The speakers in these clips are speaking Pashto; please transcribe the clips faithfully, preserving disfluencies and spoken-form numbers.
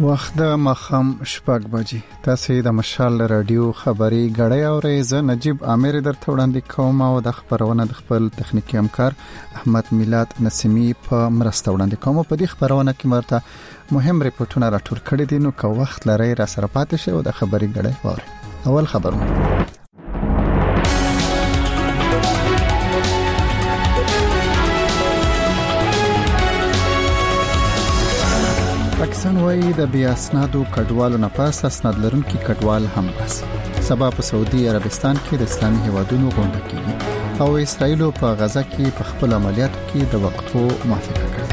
وخت د مخم شپږ بجې تاسو د مشال رادیو خبري غړې اورئ. زه نجيب عامر درته وړاندې کوم او د خبرونه د خپل تخنیکی همکار احمد میلاد نسیمی په مرسته وړاندې کوم. په دې خبرونه کې مرته مهم ریپورتونه راټول کړي دي، نو که وخت لري را سره پاتې شئ او د خبري غړې اورئ. اول خبرونه پاکستان وایي د بیا اسنادو کډوالو نه پاس اسناد لرونکي کډوال هم بس. سبا په سعودي عربستان کې د اسلامي هیوادونو غونډه کیږي او اسرائیل په غزا کې په خپل عملیاتو کې د وقفو موافقه کړې.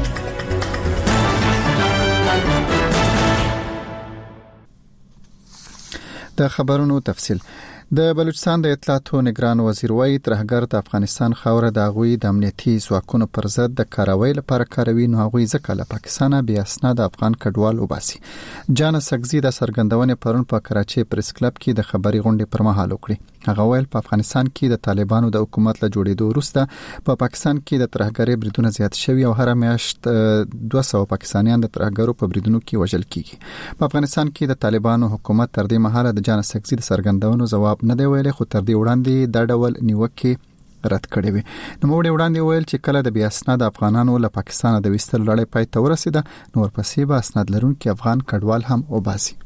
د خبرونو تفصیل. د بلوچستان د اطلاعاتو نگران وزیر وایي ترهګر د افغانستان خاوره د غوي د امنیتي ځواکونو پر ضد د کاروي لپاره کاروي، نو غوي ځکه له پاکستان بیا اسناد افغان کډوال وباسي. جان سګزي د سرګندونې پرون په کراچي پریس کلب کې د خبري غونډې پر مهال وکړي. هغه ویل په افغانستان کې د طالبانو د حکومت له جوړېدو وروسته په پا پاکستان کې د ترهګرۍ بریدونه زیات شوي او هر میاشت دوه سوه پاکستانیان د ترهګرو په بریدونو کې وژل کیږي. په افغانستان کې د طالبانو حکومت تر دې مهاله د جان سګزي د سرګندونو جواب نه دی ویلي، خو تر دې وړاندې د ډول نیوکه رد کړې وي. نو موږ وړاندې ویل چې کله د بیا اسناد افغانانو له پاکستان د وستل لړۍ پای ته ورسیده، نو ورپسې به اسناد لرونکي افغان کډوال هم وباسي.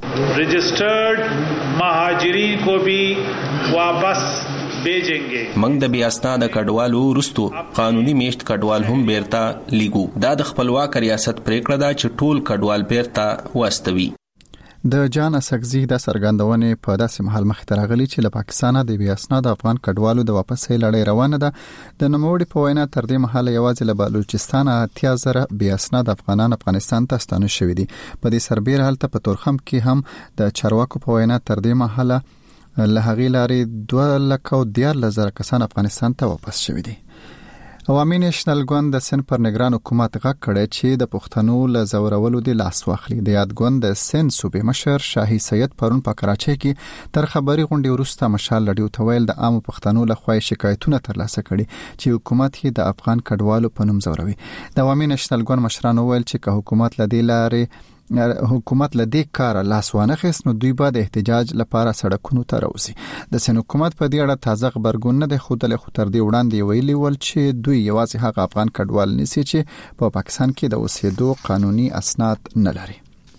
رجسٹرڈ مهاجرین کو بھی واپس भेजेंगे. موږ د بیا اسناد کډوالو رستو قانوني میشت کډوال هم بیرته لیګو. دا د خپلواک ریاست پریکړه ده چې ټول کډوال بیرته واستوي. د جان اسګزي د سرګندونې په داسې محل مخ ته راغلي چې له پاکستانه د بیا اسناد افغان کډوالو د واپسې لړۍ روانه ده. د نوموړي په وینا تر دې مهاله یوازې له بلوچستان اتیا زره بیا اسناد افغانان افغانستان ته ستانه شوي دي. په دې سربېر حالت په تورخم کې هم د چارواکو په وینا تر دې مهاله له هغې لارې دوه لکه او دیارلس زره کسان افغانستان ته واپس شوي دي. عوامي نېشنل ګوند د سن پر نگران حکومت غږ کړی چې د پښتنو له زورولو د لاس واخلي. د یاد ګوند د سن صوبې مشر شاهي سید پرون په کراچۍ کې تر خبري غونډې وروسته مشال لډیو تویل د عام پښتنو له خوا شکایتونه ترلاسه کړي چې حکومت یې د افغان کډوالو په نوم زوروي. د عوامي نېشنل ګوند مشرانو ویل چې که حکومت لدې لارې حکومت لدې کار لاس وانه خېس، نو دوی به د احتجاج لپاره سړکونو ته راوځي. د سن حکومت په دې اړه تازه خبرګون نه دی خوده خو تر دې وړاندې ویلي ول چې دوی یوازې هغه افغان کډوال نیسي چې په پا پاکستان کې د اوسېدو قانوني اسناد نه لري.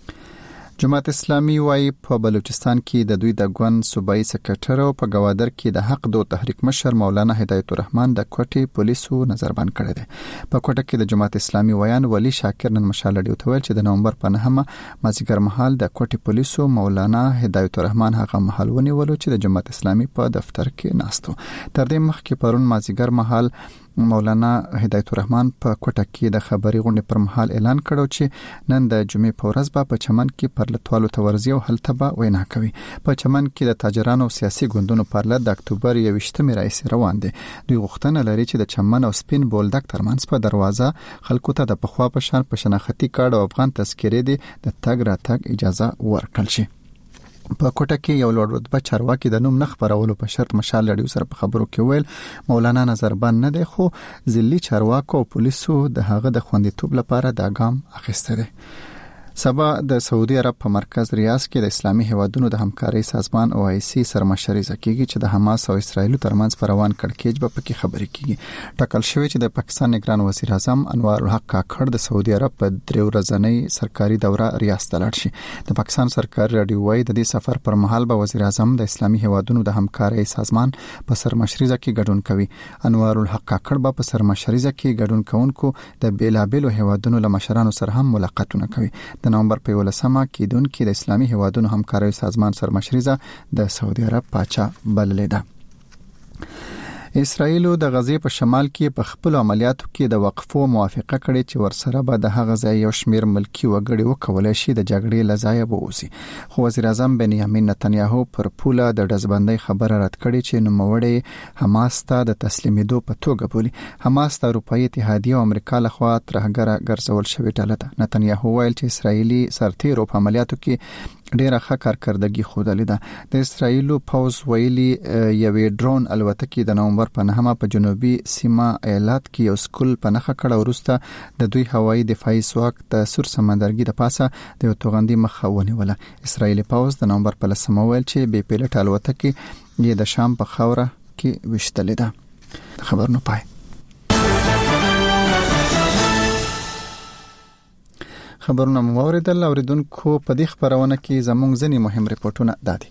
جماعت اسلامي وايي په بلوچستان کې د دوی د ګوند صوبایي سکرټر او په گوادر کې د حق دو تحریک مشر مولانا هدایت الرحمن د کوټې پولیسو نظربند کړی دی. په کوټه کې د جماعت اسلامي ویان ولی شاکر نن مشال لډیو ته ویل چې د نومبر په نهمه مازیګر مهال د کوټې پولیسو مولانا هدایت الرحمن هغه محل ونیولو چې د جماعت اسلامي په دفتر کې ناستو. تر دې مخکې پرون مازیګر مهال مولانا هدایت الرحمن په کوټه کې د خبري غونډې پر مهال اعلان کړو چې نن د جمعې په ورځ به په چمن کې پرلتوالو تورزی او هلته به وینا کوي. په چمن کې د تاجرانو او سیاسي ګوندونو پرلت د اکتوبر یوویشتمې راځي روان دي. دوی غوښتنه لري چې د چمن او سپین بولدک ترمنځ په دروازه خلکو ته د پخوا په شان په شناختی کارت او افغان تذکرې دي د تګ راتګ اجازه ورکړل شي. په کوټه کې یو لوړ رتبه چارواکي د نوم نخ خبرولو په شرط مشال لډیو سره په خبرو کې ویل مولانا نظربند نه دی، خو ځلي چارواکو او پولیسو د هغه د خوندیتوب لپاره دا ګام اخیسته دی. سبا د سعودي عرب په مرکز ریاض کې د اسلامي هیوادونو د همکارۍ سازمان او آی سی سرمشري کیږي چې د حماس او اسرایل ترمنځ پر روان کړکېچ په کې خبرې کیږي. ټاکل شوی چې د پاکستان نگران وزیر اعظم انوار الحق کاکړ د سعودي عرب په درې ورځنۍ سرکاري دوره ریاض ته لاړ شي. د پاکستان سرکار رادیو وايي د دې سفر پر مهال به وزیر اعظم د اسلامي هیوادونو د همکارۍ سازمان په سرمشري کې ګډون کوي. انوار الحق کاکړ به په سرمشري کې ګډون کوونکو د بیلابېلو هیوادونو له مشرانو سره هم ملاقاتونه کوي. د نومبر په ولسمه کې دونکو د اسلامي هیوادونو همکارۍ سازمان سرمشريزه د سعودي عرب پاچا بللې ده. اسرائیل د غزې په شمال کې په خپل عملیاتو کې د وقفو موافقه کړې چې ورسره به د هغه ځای یو شمیر ملکی وګړي وکولای شي د جګړې لځای به اوسي. خو وزیر اعظم بنیامین نتنیاهو پر پوله د دزبندۍ خبره رد کړې چې نوموړی حماس ته د تسلیمېدو په توګه بولي. حماس د اروپאי اتحادیه او امریکا لخوا ترهګره ګرځول شوی ډله ده. نتنیاهو ویل چې اسرائیلي سرتیرو په عملیاتو کې ډیره ښه کارکردګي خوده لیده. د اسرائیلو پوز ویلي یوې ډرون الوتکې د نومبر نومبر په نهمه په جنوبي سیمه ایالات کې یو سکول په نخښه کړه. وروسته د دوی هوایي دفاعي ځواک د سور سمندرګي د پاسه د یو توغندي مخه ونیوله. اسرایلی پوځ د نومبر په لسمه ویل چې بې پیلوټ الوتکې یې د شام په خاوره کې وشتلې ده. خبر نو پای خبرونه مو اوریدل. اوریدونکو په دې خبرونه کې زموږ ځینې مهم ریپورتونه دادي.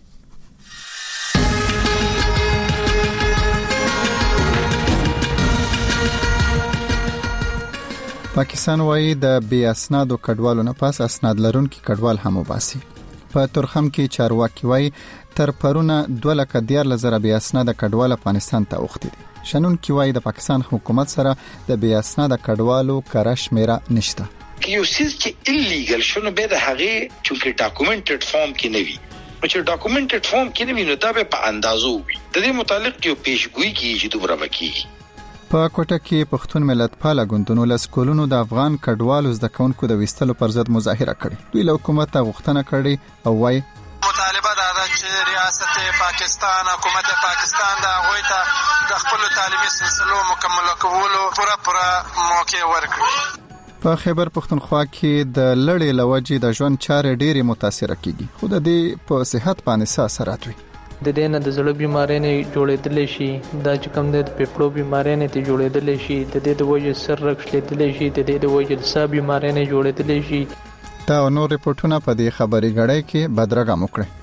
پاکستان وايي د بې اسنادو کډوالو نه پاس اسناد لرونکي کډوال هم وباسي. په ترخم کې چارواکي وايي تر پرونه دوه لک دیار لزر بې اسناد کډوال افغانستان ته اوختي دي. شنن کې وايي د پاکستان حکومت سره د بې اسناد کډوالو کرش میرا نشته. یو سیس چې ایلیګل شنو به د هغه چې ډاکومنټډ فارم کې نه وي، چې ډاکومنټډ فارم کې نه وي نو دا به په اندازو وي. د دې متعلق یو پیشګوئی کیږي چې دومره وکړي. په کوټه کې پښتون ملت پاله ګوندونو له سکولونو د افغان کډوالو زده کوونکو د وستلو پر ضد مظاهره کړې. دوی له حکومت ته غوښتنه کړې او وايي مطالبه دا ده چې ریاست پاکستان حکومت پاکستان دا غوي ته د خپل تعلیمي سلسله مکمل کولو پوره پوره موقع ورکړي. په خیبر پختونخوا کې د لړې لوجې د ژوند چارې ډېرې متاثر کیږي، خو د دې په صحت باندې څه اثرات وي. د دې نه د زړه بیماری نه جوړېدل شي، دا چې کوم د پیپړو بیماری نه ته جوړېدل شي، د دې د وجې سر رخصلېدل شي، د دې د وجې د سا بیماری نه جوړېدل شي. دا نور ریپورتونه په دې خبري غړې کې بدرګه وکړي.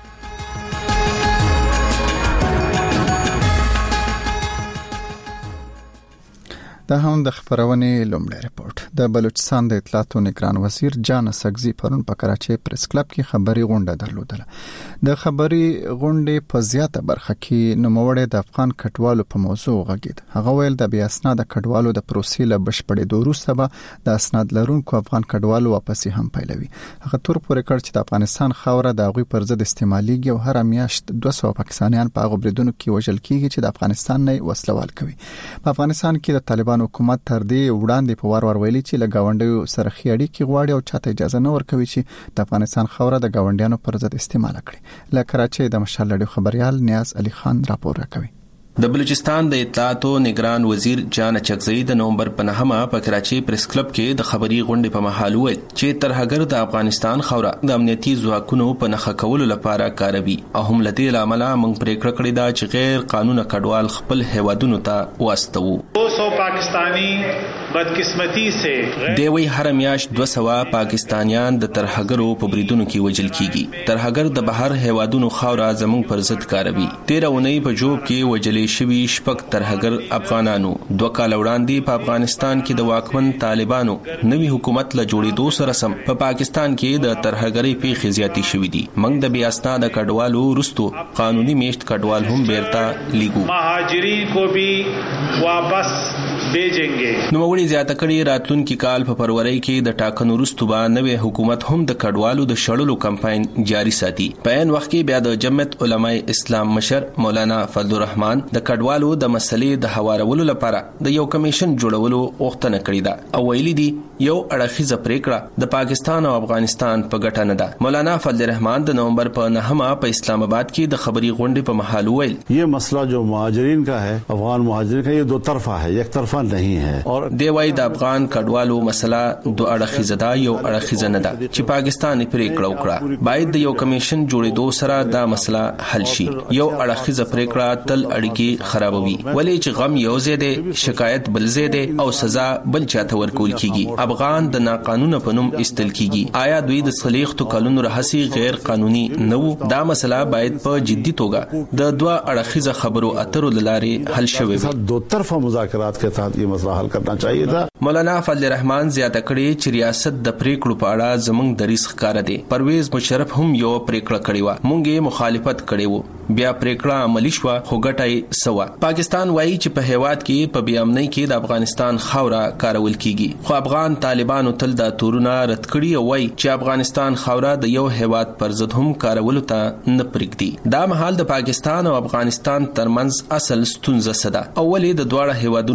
دا هم د خبرونې لومړی ریپورت. د بلوچستان د اطلاعاتو نگران وزیر جان سګزی پرون په کراچۍ پریس کلب کې خبري غونډه درلودله. د خبري غونډې په زیاته برخه کې نوموړی د افغان کډوالو په موضوع غږید. هغه ویل د بې اسناد کډوالو د پروسې له بشپړېدو وروسته به د اسناد لرونکو افغان کډوالو واپسې هم پیلوي. هغه تور پورې کړ چې د افغانستان خاوره د هغوی پر ضد استعمالېږي او هر میاشت دوه سوه پاکستانیان په هغو بریدونو کې وژل کیږي چې د افغانستان نه وسلوال کوي. په افغانستان کې د طالبان حکومت تر دې وړاندې په وار ور ویلي چې له گاونډیو سره خې اړیکې غواړي او چاته اجازه نه ورکوي چې د افغانستان خاوره د گاونډیانو پر ضد استعمال کړي. له کراچۍ د مشال لړیو خبريال نیاز علي خان راپور راکوي. د بلوچستان د اطلاعاتو نگران وزیر جان چکزئی د نومبر په نهمه په کراچۍ پریس کلب کې د خبري غونډې په محل ویل چې ترهګر د افغانستان خوره د امنیتي ځواکونو په نخښه کولو لپاره کاروي او هم لدې لامل موږ پریکړه کړې ده چې غیر قانوني کډوال خپل هیوادونو ته واستوو. دو سو پاکستانی بدقسمتی سے دوی هر میاشت دوه سوه پاکستانیان د ترهګرو په بریدونو کې وژل کیږي. ترهګر د بهر هیوادونو خوره زموږ پر ضد کاروي. تیر اونۍ په جوب کې وجلې شوی شپږ ترهګر افغانانو دوه کال وړاندې په افغانستان کې د واکمن طالبانو نوي حکومت له جوړېدو سره سم په پا پاکستان کې د ترهګرۍ پیښې زیاتې شوې دي. موږ د بې اسناد کډوالو وروستو قانوني میشت کډوال هم بیرته لیږو. مهاجرین کو بھی واپس بھیجेंगे. نوموړي زیاته کړي راتلونکي کال په فروری کې د ټاکنو وروسته به نوې حکومت هم د کډوالو د شړلو کمپاین جاري ساتي. په ان وخت کې بیا د جمعیت علماء اسلام مشر مولانا فضل الرحمن د کډوالو د مسلې د هوارولو لپاره د یو کمیشن جوړولو غوښتنه کړې ده او ویلي دي یو اړخیزه پریکړه د پاکستان او افغانستان په ګټه نه ده. مولانا فضل الرحمن د نومبر په نهمه په اسلام آباد کې د خبري غونډې په محل ویل یہ مسئلہ جو مهاجرین کا ہے افغان مهاجرین کا یہ دو طرفہ ہے، یک طرفہ نہیں ہے. اور دی وای د افغان کډوالو مسله دوه اړخیزه ده، یو اړخیزه نه ده چې پاکستان پریکړه وکړه. باید د یو کمیشن جوړېدو سره دا مسله حل شي. یو اړخیزه پریکړه تل اړیکې خرابوي ولې چې غم یو زیاده شکایت بل زیاده او سزا بل چاته ورکول کیږي. افغان د ناقانونه پنوم استل کیږي. آیا دوی د صلیختو کلونو رهسي غیر قانوني نو؟ دا مسله باید په جدي توګه د دوه اړخیزه خبرو اترو لارې حل شوي وي. دو طرفه مذاکرات کے ساتھ یہ مسئلہ حل کرنا چاہیے تھا. مولانا فضل الرحمن زیاته کړي چې ریاست د پریکړو په اړه زموږ د ریسک کار دی. پرویز مشرف هم یو پریکړه کړې و، مونږ یې مخالفت کړې و، بیا پریکړه عملی شو خو ګټای سوا. پاکستان وایي چې په هیواد کې په بیامنۍ کې د افغانستان خوره کارول کیږي، خو افغان طالبانو تل دا تورونه رد کړي او وایي چې افغانستان خوره د یو هیواد پر ضد هم کارول ته نه پرېږدي. دا مهال د پاکستان او افغانستان ترمنځ اصل ستونزه سده اولې د دواړه هیوادونو ترمنځ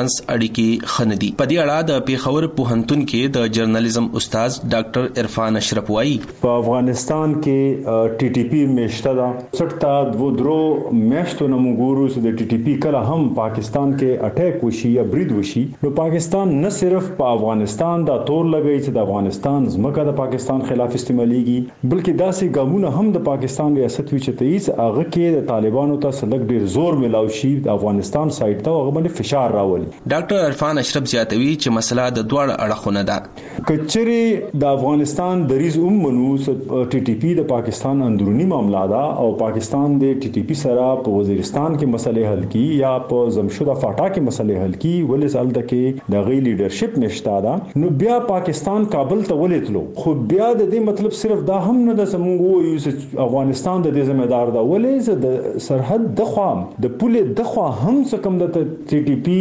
ترمنځ اړیکې خندي. په دې اړه د پیښور پوهنتون کې د جرنالیزم استاد ډاکټر عرفان اشرف وایي په افغانستان کې ټي ټي پی میشته دا سټا دو درو میشتو نمګورو چې د ټي ټي پی کله هم پاکستان کې اٹیک وشي یا برید وشي نو پاکستان نه صرف په افغانستان دا تور لګی چې د افغانستان ځمکه د پاکستان خلاف استعماليږي بلکې داسې ګامونه هم د پاکستان ریاست وی چې تیز هغه کې د طالبانو ته سلګ ډیر زور ملاوي شي د افغانستان سایت ته هغه باندې فشار راولي. ډاکټر عرفان اشرف زیاتوي چې مسله د دوړ اړخونه ده. کچري د افغانستان د ریز اومنو ټي ټي پی د پاکستان اندرونی معاملہ ده او پاکستان د ټي ټي پی سره په وزیرستان کې مسلې حل کی یا په زمشوده فاټا کې مسلې حل کی ولې سال دکې د غي لیډرشپ نشته ده نو بیا پاکستان کابل ته ولېتلو خو بیا د دې مطلب صرف دا هم نه د سمونګو یو افغانستان د دې ذمہ دار ده ولې د سرحد د خوا د پوله د خوا هم څه کم د ټي ټي پی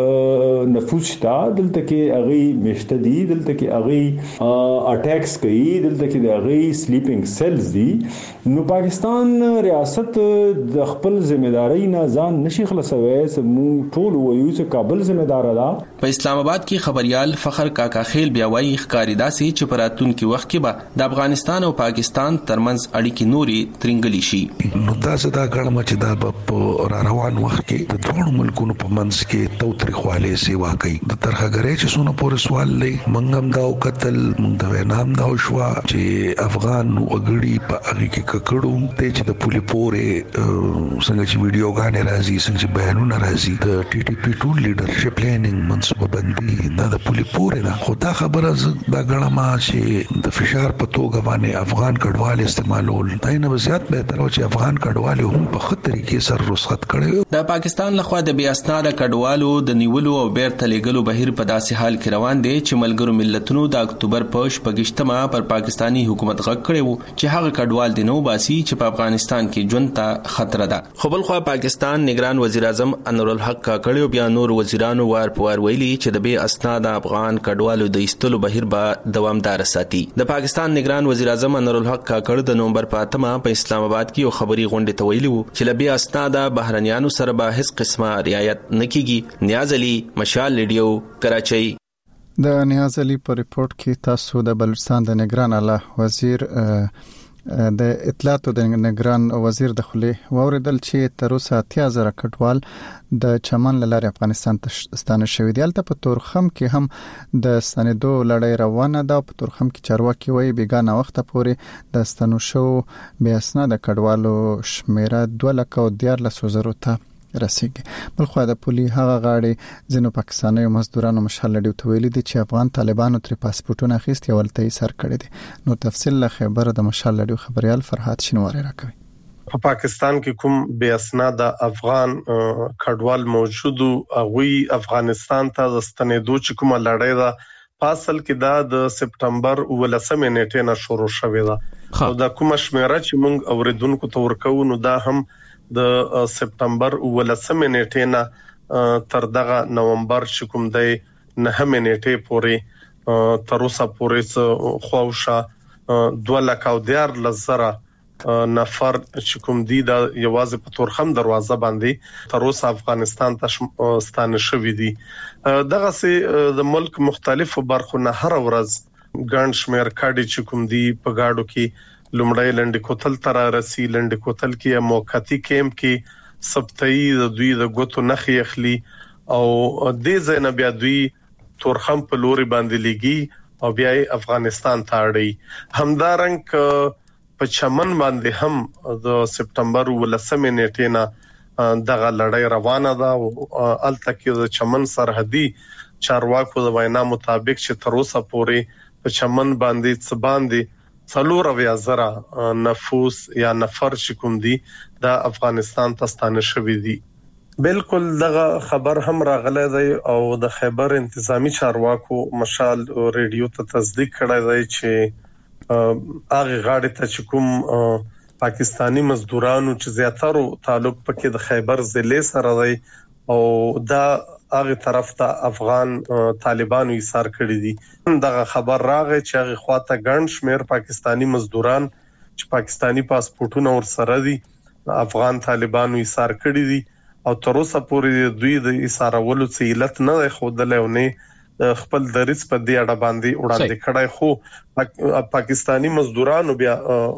نفوذ شته دلته کې اغي مشته دي دلته کې اغي اٹیکس کوي دلته کې د اغي سلیپینګ سیلز دي نو پاکستان ریاست د خپل ذمہ داری نه ځان نشي خلاصوي سمو ټول وایو چې کابل ذمہ دار ده. په اسلام آباد کې خبريال فخر کاکا خیل بیا وایي ښکاری داسي چې پراتون کې وخت کې به د افغانستان او پاکستان ترمنځ اړیکې نوري ترنګلی شي. نو دا زدا غړم چې دا په را روان وخت کې د دوه ملکونو په منځ کې توتريخواله سی واقعي د ترخګرې چې څونه پورې سوال لې منګم دا او قتل مونږ د نام دا شو چې افغان وګړي په هغه کې ککړو ته چې د پولی پورې څنګه چې ویډیو غانې راځي څنګه چې بیانونه راځي د ټي ټي پی ټول لیډرشپ پلانینګ منصوبه بندي دا د پولی پورې دا خو دا خبره دا غړم چې د فشار په توګه باندې افغان کډوال استعمالول دا نه زیات به تر چې افغان کډوال هم په خطر کې سر رخصت کړي. د پاکستان لخوا د بیا اسناد کډوالو د نیولو او بیرته لېګلو بهیر په داسې حال کې روان دی چې ملګرو ملتونو د اکتوبر په شپږشتمه پر پاکستانی حکومت غږ کړی وو چې هغه کډوال د نو باسي چې په افغانستان کې ژوند ته خطر ده. خو بل خو پاکستان نگران وزیر اعظم انور الحق کاکړیو بیا نور وزیرانو وار په وار ویلي چې د بیا اسناد افغان کډوالو د ایستلو بهیر به دوامدار ساتي. د پاکستان نگران وزیر اعظم انور الحق کاکړ د نومبر په اتمه په اسلام آباد کې یو خبري غونډه ته ویلي وو چې لبیا اسناد بهرنیانو سره به هیڅ قسمه رعایت نکېږي. نیاز علي مشال ریډیو کراچۍ. د نیاز علي په ریپورت کې تاسو د بلوچستان د نگران اعلی وزیر د اطلاعات د نگران وزیر د خلې ووردل چې تر اوسه اتیا زره کډوال د چمن لارې افغانستان ته ستانه شوی دی. البته په تورخم کې هم د ستنېدو لړۍ روانه ده. په تورخم کې چارواکي وایي بیګانه وخت پورې د ستنو شو بیا اسناد کډوالو شمیره دوه لک او دیارلس زره ته رسیږي. بلخو د پولی هغه غاړي ځینو پاکستاني مزدورانو مشال لډیو ته ویلي دي چې افغان طالبانو تر پاسپورتونه اخیستي ولته یې سر کړی دي. نو تفصیل له خبره د مشال لډیو خبريال فرحات شنواری راکوي. په پاکستان کې کوم بیا اسناد افغان کډوال موجودو اوی افغانستان ته ستنېدو چې کومه لړۍ ده فاصل کې دا د سپټمبر ولسمه نیټه نه شروع شوې ده او دا کومه شمیره چې موږ اوریدونکو ته ورکو نو دا هم د سپټمبر ولسمه نیټه نه تر دغه نومبر چې کوم دی نه نیټه پورې تر اوسه پورې خوښه دوه لک او دیار لزره نفر چې کوم دي د یوازې په تورخم دروازه باندې تر اوسه افغانستان ته ستانه شوې دي. دغه سي د ملک مختلفو برخو نه هر ورځ ګڼ شمیر کاډي چې کوم دي په گاډو کې لومړی لنډ کوتل تر راسي لنډ کوتل کې موقتی کیمپ کې سبتئی د دوی د غوتو نخي اخلي او د زینب بیا دوی تورخم په لوري باندې لګي او بیا افغانستان ته اړي. همدارنګ په چمن باندې هم د سپټمبر ولسمه نیټه نه دغه لړۍ روانه ده او الته کې د چمن سرحدي چارواکو د وینا مطابق چې تر اوسه پورې په چمن باندې څه باندې څلور اویا زره نفوس یا نفر چې کوم دي د افغانستان ته ستانه شوي دي. بالکل دغه خبر هم راغلی دی او د خیبر انتظامی چارواکو مشال ریډیو ته تصدیق کړی دی چې هغه غاړې ته چې کوم پاکستانی مزدورانو چې زیاتره تعلق پکې د خیبر ضلع سره دی او دا هغه طرف ته افغان طالبانو ایثار کړی دي. دغه خبر راغی چې هغه خواته ګڼ شمیر پاکستانی مزدوران چې پاکستانی پاسپورتونه ور سره دي افغان طالبانو ایثار کړی دي او تر اوسه پورې دوی د اسارولو څه علت نه خوده لونه خپل دریس په دې اړه باندې وړاندې کړای خو پاکستانی مزدورانو بیا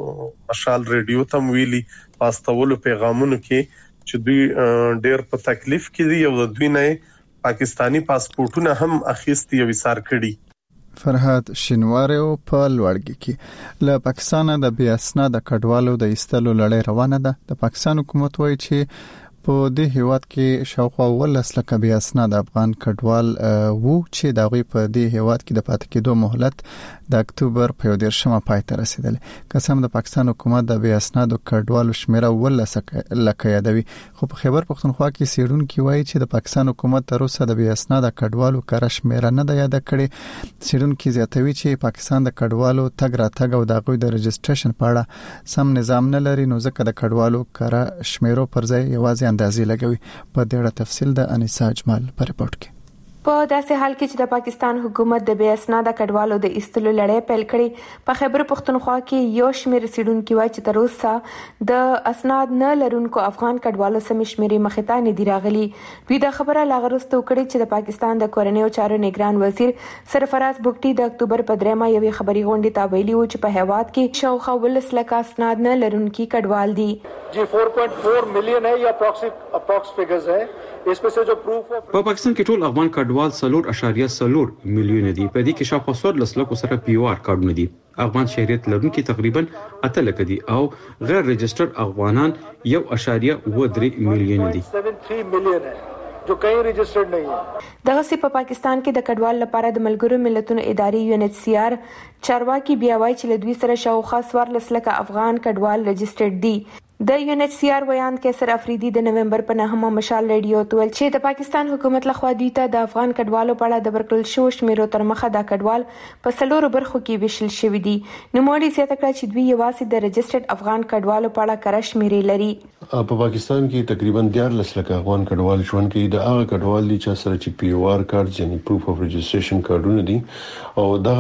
مشال ریډیو تم ویلي پاستولو پیغامونو کې چې دوی ډېر په تکلیف کې دي او د دوی نه پاکستانی پاسپورتونه هم اخیستي او وسار کړي. فرهاد شینوارو په لوړګي کې له پاکستان د بیا اسناد کډوالو د ایستلو لړۍ روانه ده. د پاکستان حکومت وایي چې په دې هیواد کې شاوخوا ولس لکه بیا اسناد افغان کډوال وو چې دا غوي په دې هیواد کې د پاتې کېدو مهلت د اکتوبر په دیرشمه پای ته رسیدل. قسم د پاکستان حکومت د بیا اسناد کډوالو شمیره ولس لکه یادوي، خو په خیبر پختونخوا کې سیډونکو وایي چې د پاکستان حکومت تر اوسه د بیا اسناد کډوالو کار شمیره نه ده یاد کړي. سیډونکو زیاتوي چې پاکستان د کډوالو تګ را تګ او د غوي د رجسټریشن په اړه سم نظام نه لري، نو ځکه د کډوالو کار شمیرو پر ځای یوازې اندازې لګوي. په دې اړه تفصیل د انیسا اجمل په رپورت کې. په داسې حال کې چې د پاکستان حکومت د بیا اسناد کډوالو د ایستلو لړۍ پیل کړي، په خیبر پختونخوا کې یو شمېر سیډونکو وایي چې تر اوسه د اسناد نه لرونکو افغان کډوالو سم شمېرې مخې ته نه دي راغلي. دوی د خبره لاغرستو کړي چې د پاکستان د کورنیو چارو نگران وزیر سرفراز بوګټي د اکتوبر په درېمه یوې خبري غونډې ته ویلي و چې په هیواد کې شاوخوا ولس لکه اسناد نه لرونکي کډوال دي. जी चार पॉइंट चार मिलियन है या अप्रॉक्स अप्रॉक्स फिगर्स है. इसमें से जो प्रूफ په پاکستان کې ټول افغان کډوال سلور اشاریه سلور میلیون دي. په دې کې شاوخوا څوار لسلکو سره پی او آر کارډونه دي. افغان شهريت لرونکي تقریبا اته لک دي او غیر رجسٹرډ افغانان یو اشاریه و درې میلیون دي. तिहत्तर मिलियन है जो कहीं رجسٹرډ नहीं है. دغه سی په پاکستان کې د کډوال لپاره د ملګرو ملتونو ادارې یو ان ایچ سی آر چارواکي بیا وایي چې له دوی سره شاوخوا څوار لسلک افغان کډوال رجسټرډ دي. د یو ان ایچ سی آر ویان کیسر افریدي د نومبر په نهمه مشال ریډیو تول چې د پاکستان حکومت لخوا دوی ته د افغان کډوالو په اړه د ورکړل شو شمیرو تر مخه د کډوال په سلورو برخو کې ویشل شوی دي. نو موري زیاته کړه چې دوی یوازې د رجسټرډ افغان کډوالو په اړه کار شمیرې لري. په پاکستان کې تقریبا دیارلس لک افغان کډوال ژوند کوي. د هغه کډوال دي چې سره چې پی او آر کارت یعنی پروف اف رجسټریشن کارتونه دي او دا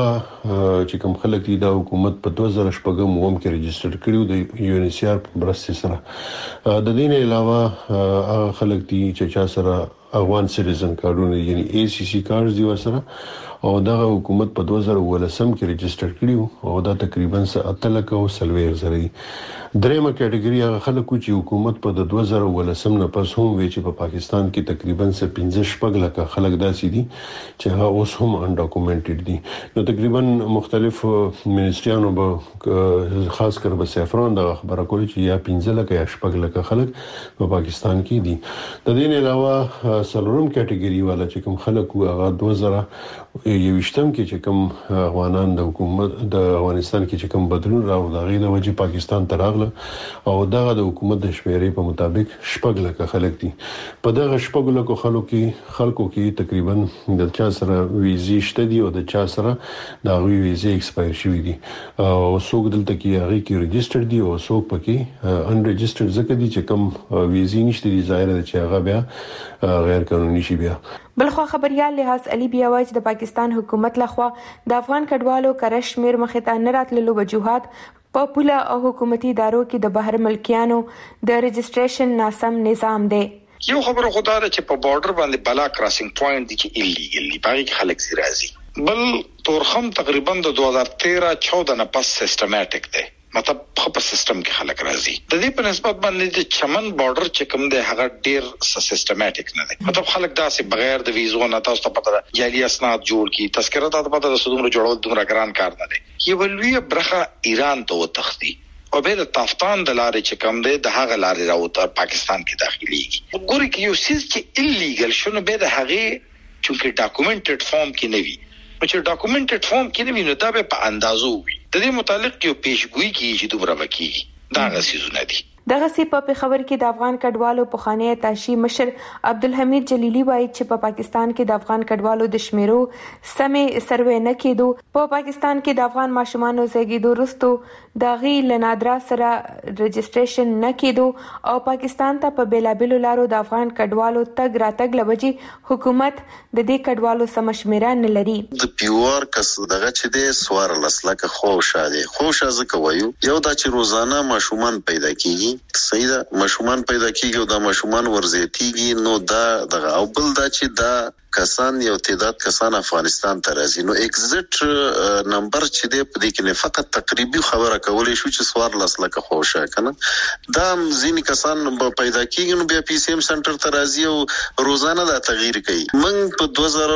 چې کوم خلک دي د حکومت په دوه زره شپږم اوم کې رجسټر کړیو د یو ان ایچ سی آر په مرسته سره. د دې نه علاوه هغه خلک دي چې چا سره افغان سټیزن کارتونه یعنی ای سی سی کارت دی ورسره او دغه حکومت په دوه زره ولسم کې رجسټر کړیو او دا تقریبا اته لک او سلویر زره دي. درېمه کټګوري هغه خلک چې حکومت په دوه زره ولسم نه پس هم وی چې په پاکستان کې تقریبا پنځه شپږ لک خلک داسې دي چې هغه اوس هم ان ډاکومنټډ دي. نو تقریبا مختلف منسټریانو به خاص کر به سفرون د خبره کوي چې یا پنځه لک یا شپږ لک خلک په پاکستان کې دي. د دې نه علاوه سلورم کټګوري والا چې کوم خلک هغه دوه زره یوشتم کې چې کوم افغانان د حکومت د افغانستان کې چې کوم بدلون راو د غینه وجه پاکستان تراغله او دغه د حکومت د شمیرې په مطابق شپږ لک خلک دي. په دغه شپږ لک خلکو کې خلکو کې تقریبا د چا سره ویزې شته دي او د چا سره د غوي ویزې ایکسپایر شوې دي او څوک دلته کې هغه کې رجسټر دي او څوک پکې ان رجسټرډ ځکه دي چې کوم ویزې نشته دي ظاهر ده چې هغه بیا غیر قانوني شي. بیا بلخو خبريال لحاظ علي بیا وایي چې د پاکستان حکومت لخوا د افغان کډوالو کار شمیر مخې ته نه راتللو وجوهات په پوله او حکومتي ادارو کې د بهر ملکیانو د رجسټریشن ناسم نظام دی. یو خبره خدا ده چې په بارډر باندې بلا کراسینګ پوینټ دي چې ایلیګل دي، باقي خلک سي راځي. بل تورخم تقریبا د دوه هزار تیرہ چودہ نه پس سیستماتیک دی، مطلب په سیستم کې خلک راځي. د دې په نسبت باندې د چمن بارډر چې کوم دی هغه ډیر سیستماتیک نه دی. مطلب خلک داسې بغیر د ویزو نه تاسو ته پته ده جعلي اسناد جوړ کی تذکره ته پته ده سودونه جوړول دومره ګران کار نه دی. یو لوی برخه ایران ته وتختی او به د تافتان د لارې چې کوم دی د هغه لارې راوته پاکستان کې داخليږي. ګوري کې یو سیس چې ایلیګل شونه به د هغه چې ډاکومنټډ فارم کې نه وي، چې ډاکومنټډ فارم کې نه وي نو دا به په اندازو وي. د دې متعلق یو پیشګوئی کیږي چې دومره وکیږي دا غسیزونه دي. دغه سی په پیښور کې د افغان کډوالو په خانه تاشي مشر عبدالحمید جلیلی وایي چې په پاکستان کې د افغان کډوالو د شمیرو سمې سروې نه کېدو. په پاکستان کې د افغان ماشومانو زیږیدو وروسته د غي لنادرا سره رجسټریشن نه کېدو او پاکستان ته په بیلابلو لارو د افغان کډوالو تګ راتګ لوجي حکومت د دې کډوالو سم شمیره نه لري. د پیور کس دغه چې د سوار لسلکه خوشاله خوشاله کوي یو د چې روزانه ماشومان پیدا کیږي صحیح ده مشومان پیدا کیږي او دا مشومان ورزيتيږي نو دا دغه او بل دا چې دا کسان یو تعداد کسان افغانستان ته راځي نو ایگزیټ نمبر چې دی په دې کې نه فقط تقریبي خبره کولې شو چې سوار لاس لکه خوښه کنه دا ځینې کسان پیدا کیږي نو بیا پی سی ام سنټر ته راځي او روزانه دا تغییر کوي موږ په دوه زره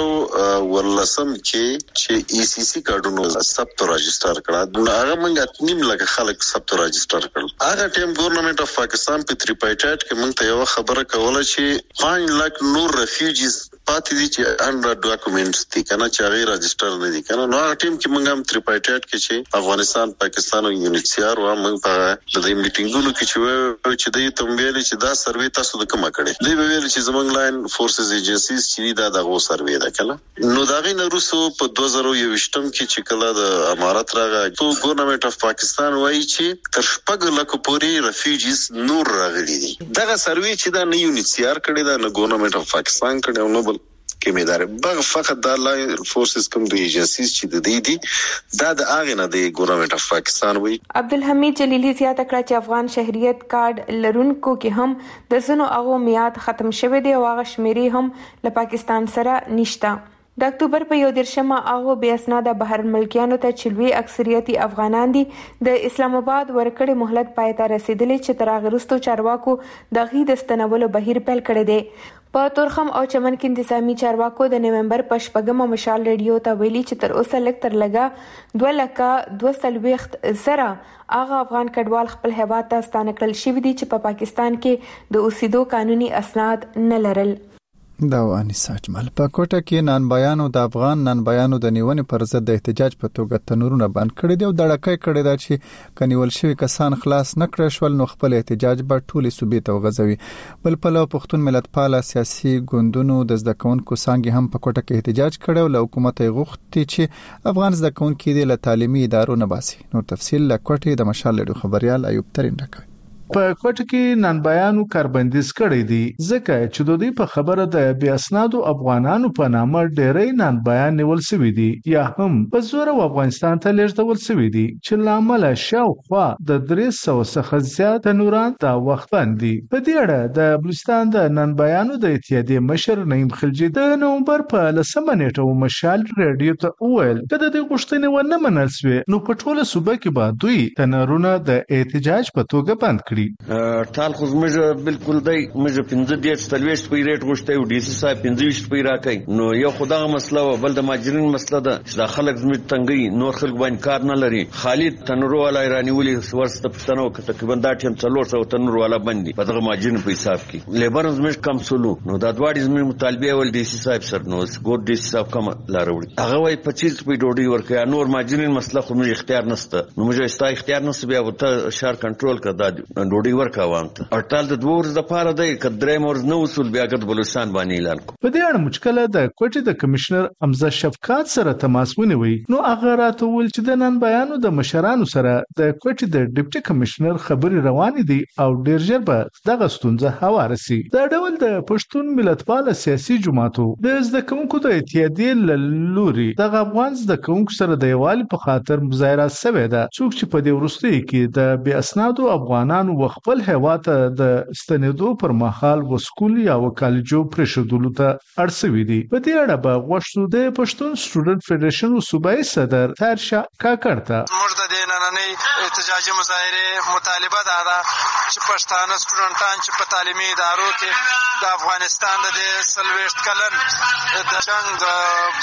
ولسم کې چې ای سی سی کارډونو ثبت راجستر کړه نو هغه موږ نیم لکه خلک ثبت راجستر کړل هغه ټیم ګورنمنت اف پاکستان په تریپایټایټ کې موږ ته یو خبره کوله چې پنځه لک نور ریفیوجیز پاتې دي چې انډر ډاکومېنټس دي کنه چې هغه راجستر نه دي کنه نو هغه ټیم کې موږ هم تریپایټایټ کې چې افغانستان پاکستان او یونټ سی آر و موږ په دې میټینګونو کې چې چې دوی ته ویل چې دا سروې تاسو د کومه کړې دوی ویل چې زمونږ لاین فورسز ایجنسیز چې دا دغه سروې ده کنه نو دا غي نورسو په دوه زره یوویشتم کې چې کله د امارات راغی تو ګورنمنت اف پاکستان وایي چې تر شپږ لک پورې ریفیوجیز نور راغلي دي دغه سروې چې دا نه یونټ سی آر کړی دا نه ګورنمنت اف پاکستان کړی نو بل کې مدار بغ فقط د لاین فورسز کوم د ایجنسیز چې د دې دي دا د اغه نه د ګورنمنت اف پاکستان وی عبدالحمید جلیلی زیاته کړه چې افغان شهریت کارت لرونکو کې هم د زنو اغو میاد ختم شوه دی او هغه شمیرې هم له پاکستان سره نشته د اکتوبر په یو درشمه هغه بیا اسناد بهر ملکیانو ته چلوي اکثریتي افغانان دي د اسلام آباد ورکړې مهلت پایته رسیدلې چې تر هغه وروسته چارواکو د غي د ستنولو بهیر پیل کړی دی په تورخم او چمن کې انتظامی چارواکو د نومبر په شپږمه مشال ریډیو ته ویلي چې تر اوسه لږ تر لږه دوه لکه دوه سلويخت زره هغه افغان کډوال خپل هیواد ته ستانه کړل شوی دي چې په پاکستان کې د اوسېدو قانوني اسناد نه لرل دا واني ساجمل په کوټه کې نن بیانو د افغان نن بیانو د نیونې پر ضد د احتجاج په توګه تنورونه بند کړي دي او دړکې کړي دا چې کنيول شوی کسان خلاص نکړي شول نو خپل احتجاج به ټولي صوبې ته وغځوي بل په لو پښتون ملت پاله سیاسي ګوندونو د زده کوونکو څنګه هم په کوټه کې احتجاج کړي او له حکومت غوښتي چې افغان زده کوونکو د تعلیمي ادارو نه باسي نو تفصیل له کوټه د مشال لري خبريال ایوب ترين راکوي په کوټه کې نن بیانو کاربندیز کړی دی ځکه چې د دې په خبره د بیا اسنادو افغانانو په نامه ډېرې نن بیان نیول شوی دی یا هم په زور افغانستان ته لېږدول شوی دی چې لامل شاوخوا د درې سوه څخه زیات نوران د وخت باندې په دې اړه د بلوچستان د نن بیانو د اتحادیې مشر نعیم خلجی د نومبر په لسمه نیټه مشال ریډیو ته وویل چې د دې غوښتنې ونه منل شوې نو په ټوله صوبه کې به دوی تنورونه د احتجاج په توګه بند کړي ټال خو زموږ بالکل دی موږ پنځه دیش تلويشت په ریټ غوښته او ډي سي صاحب پنځه ویشت په راکې نو یو خدای مسله او بل د ماجرین مسله ده چې د خلک زموږ تنګي نور خلک باندې کار نه لري خالد تنورو والا ایرانی ولي ورسته پښتنو کې تقریبا دا ټیم څلور سوه تنورو والا باندې په دغه ماجرین په حساب کې لیبر زموږ کم سلو نو دا دواړي زموږ مطالبه ول ډي سي صاحب سر نو ګور ډي سي صاحب کوم لاروړي هغه وايي پچیس په ډوډۍ ورکه نور ماجرین مسله خو موږ اختیار نشته نو موږ استا اختیار نشته بیا وته شهر کنټرول کړه دا ډوډۍ ورکاوم ته اټال د دوه ورځې لپاره د کډرې مورز نو اصول بیا د بلوچستان باندې اعلان کو په دې اړه مشکله د کوټې د کمشنر حمزه شفقات سره تماس ونیوي نو هغه راته ویل چې د نن بیانو د مشرانو سره د کوټې د ډیپټي کمشنر خبري روان دي او ډیر ژر به دغه ستونزه هواره سي دا ډول د پښتون ملتپال سیاسي جماعتو د زده کوونکو د اتحادیې لوري د افغان زده کوونکو سره د یووالي په خاطر مظاهره شوې ده څوک چې په دې وروستي کې د بیا اسنادو افغانانو وخپل هیواد د ستنېدو پر مهال وسکول یا کالجو پرېښودلو ته اړ شوي دي په دې اړه به غوښتو د پښتون سټوډنټ فدریشن صوبایي صدر طاهرشاه کاکړ ته موږ د دې نننۍ احتجاجي مظاهرې مطالبه دا ده چې پښتانه سټوډنټان چې په تعلیمي ادارو کې د افغانستان د څلوېښت کلن د جنګ د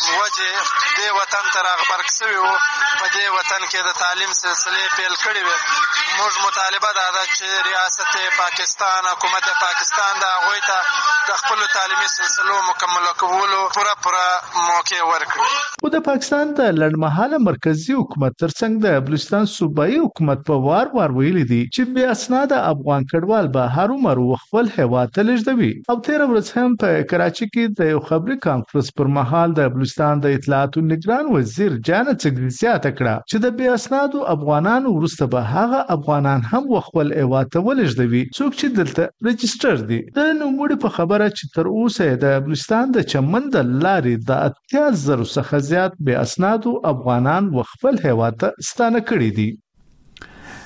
وجې دې وطن ته راغبرګ شوي وو په دې وطن کې د تعلیم سلسلې پیل کړې وې موږ مطالبه دا ده چې ریاست پاکستان حکومت پاکستان دا غوي ته د خپل تعلیمي سلسلو مکمل کولو پوره پوره موقع ورکړي او د پاکستان د لړمحاله مرکزی حکومت ترڅنګ د بلوچستان صوبایي حکومت په وار وار ویلي دي چې بیا اسناد افغان کډوال به هرومرو خپل هیواد ته لېږدوي او تیر ورځ هم په کراچي کې د یو خبري کانفرنس پر مهال د بلوچستان د اطلاعات او نگران وزیر جانت سګزیات کړه چې د بیا اسناد افغانانو ورسته به هغه افغانان هم خپل هیواد ته ولېږدوي څوک چې دلته رجستر دي د نوموړي په خبره چې تر اوسه د بلوچستان د چمن د لارې د اتیا زره څخه زیات بیا اسناد افغانان خپل هیواد ته ستانه کړي دي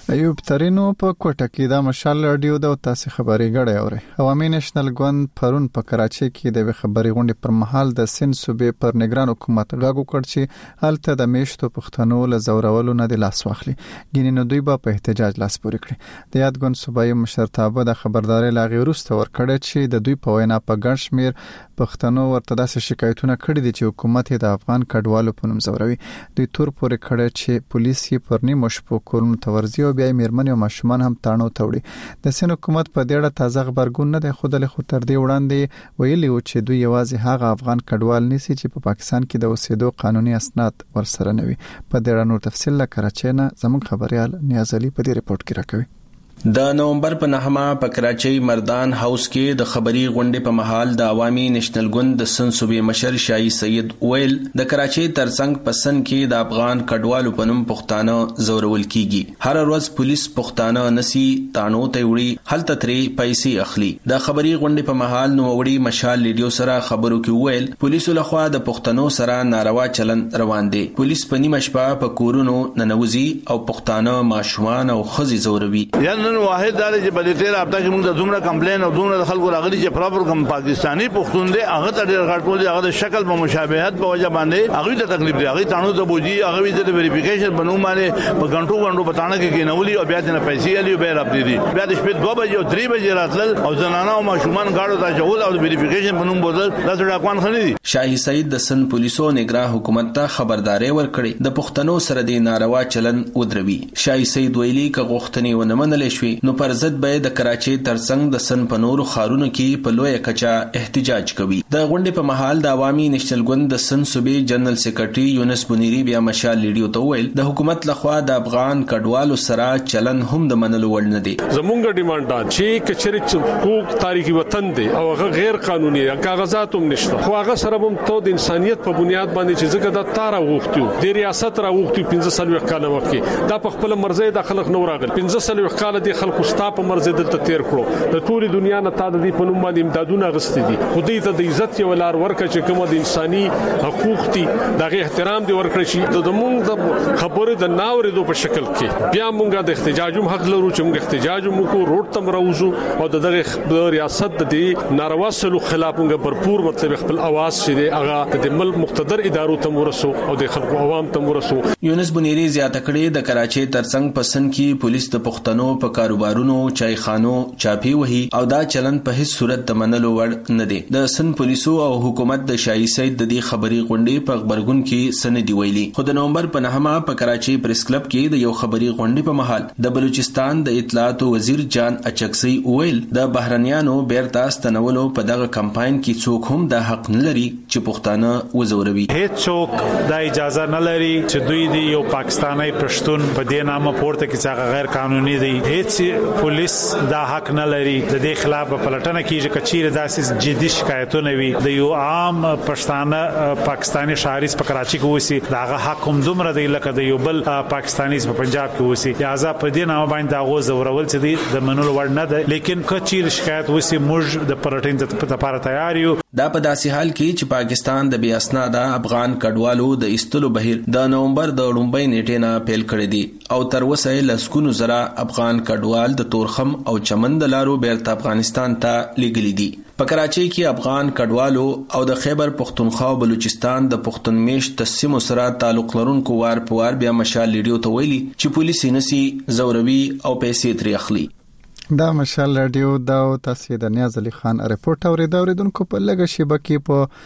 ایوب ترینو په کوټه کې د مشال رادیو د تاسو خبري غړې اوري. عوامي نېشنل ګوند پرون په کراچۍ کې د خبري غونډې پر مهال د سند صوبې پر نگران حکومت غاګو کړ چې هلته د میشتو پښتنو له زورولو نه د لاس واخلي. ګینې نو دوی په احتجاج لاس پورې کړی. د یاد ګوند صوبایي مشرتابه د خبرداري لاغي وروسته ورکړی چې د دوی په وینا په ګڼ شمیر پښتنو ورته داسې شکایتونه کړي دي چې حکومت د افغان کډوالو په نوم زوروي. دوی تور پورې کړی چې پولیس یې پر نیمه شپو کورونو تورزي او بیا میرمن او ماشومان هم تانو توړي. د سین حکومت په دې اړه تازه خبرګون نه دی خوده خو تر دې وړاندې ویلي و چې دوی یوازې هغه افغان کډوال نسی چې په پاکستان کې د اوسېدو قانوني اسناد ورسره نه وي. په دې اړه نور تفصیل له کراچۍ نه زموږ خبريال نیاز علي په دې ریپورت کې راکوي. د نومبر په نهمه په کراچۍ مردان هاوس کې د خبري غونډې په محل د عوامي نېشنل ګوند د سن صوبې مشر شاهي سید ویل د کراچۍ ترڅنګ پسند کې د افغان کډوالو په نوم پښتانه زورول کیږي. هر ورځ پولیس پښتانه نسی تانو ته وړي هلته ترې پیسې اخلي. د خبري غونډې په محل نو وړي مشال لیډیو سره خبرو کې ویل پولیسو لخوا د پښتنو سره ناروا چلن روان دي. پولیس په نیمه شپه په کورونو ننوزي او پښتانه ماشومان او خزي زوروي. نن واحد دار چې بلته رابطه کې موږ د دومره کمپلین او دومره خلکو راغلي چې پراپر کوم پاکستانی پښتون دي هغه ته ډېر غټول دي هغه د شکل په مشابهت په وجه باندې هغه ته تکلیف دي هغه تانو ته بوجي هغه د ویریفیکیشن بنو باندې په غنټو غنټو بتانه کې کېنولي او بیا د پیسې علي به رابطي دي بیا د شپې دوه بجې او درې بجې راتلل او زنانه او ماشومان غاړو ته جوړ او ویریفیکیشن بنو بوزل د ډاکوان خني دي. شاهي سید د سن پولیسو نگران حکومت ته خبرداري ورکړي د پښتنو سره د ناروا چلن ودروي. شاهي سید ویلي ک غوښتنې ونه منل شوي نو پر ضد به د کراچۍ ترڅنګ د سن پنور خارونو کې په لوی کچا احتجاج کوي. د غونډې په محل د عوامي نېشنل ګوند د سن صوبې جنرال سیکریټري یونس بنيري بیا مشال لیډیو ته ویل د حکومت لخوا د افغان کډوالو سره چلن هم د منلو وړ نه دي. زمونږ ډیمانډ دا چې کچري حقوق تاریخي وطن دي او هغه غیر قانوني کاغذات هم نشته خو هغه سره هم ته د انسانيت په بنیاد باندې چې زګه د تار غوښتو د ریاست را غوښتو پنځه سال وکاله وکي دا په خپل مرزه د خلک نو راغل پنځه سال وکاله د خلکو ستا په مرزه دلته تیر کړو د ټولي دنیا نه تا د دې په نوم باندې امدادونه غستې دي خو دې ته د عزت یو لار ورکړي چې کوم د انساني حقوق دي دغه احترام دی ورکړي شي د موږ د خبره د ناوریدو په شکل کې بیا موږ د احتجاج هم حق لرو چې موږ احتجاج وکړو روډ تم راوځو او دغه ریاست د دې ناروا سلوک خلاف موږ भरपूर مطلب خپل आवाज چې هغه د ملک مقتدر ادارو ته ورسو او د خلکو عوام ته ورسو. یونس بنيري زیاته کړې د کراچۍ ترڅنګ پسند کې پولیس د پښتنو په کاروبارونو چای خانو چاپی وهي او دا چلن په هیڅ صورت د منلو وړ نه دی. د سن پولیسو او حکومت د شاهي سید د دې خبري غونډې په خبرګون کې سندې ویلي. خو د نومبر په نهمه په کراچۍ پریس کلب کې د یو خبري غونډې په محل د بلوچستان د اطلاعات وزیر جان اچکسي ویل د بهرنیانو بیرته ستنولو په دغه کمپاین کې څوک هم د حق نه لري چې پښتانه وزوروي. هیڅ څوک د اجازه نه لري چې دوی دی یو پاکستانی پښتون په دې نامه پورته کې څنګه غیر قانوني دی. هیڅ پولیس دا حق نه لري د دې خلاف پلټنه کیږي کچیر داسې جدي شکایتونه وي د یو عام پښتانه پاکستانی شهري په کراچۍ کې وسی داغه حق هم دومره دی لکه د یو بل پاکستانی په پنجاب کې وسی لہذا په دې نامه باندې دا غو زورول چې دی د منلو وړ نه دی لیکن کچیر شکایت وسی موږ د پلټنې لپاره تیار یو. دا په داسې حال کې چې پاکستان د بیا اسناده افغان کډوالو د استلو بهیر د نومبر د لومړۍ نیټې نه پیل کړی دی او تر اوسه لسکونو زره افغان کډوال د تورخم او چمن د لارو بیرته افغانستان ته لیږلي دي. په کراچۍ کې افغان کډوالو او د خیبر پختونخوا او بلوچستان د پښتون میشت تسمو سره تعلق لرونکو وار په وار بیا مشال لیډیو ته ویلي چې پولیس نسی زوروي او پیسې ترې اخلي. دا مشال رادیو دا تاسو د نیاز علي خان ریپورت اوریدو اوریدونکو په لګه شبکې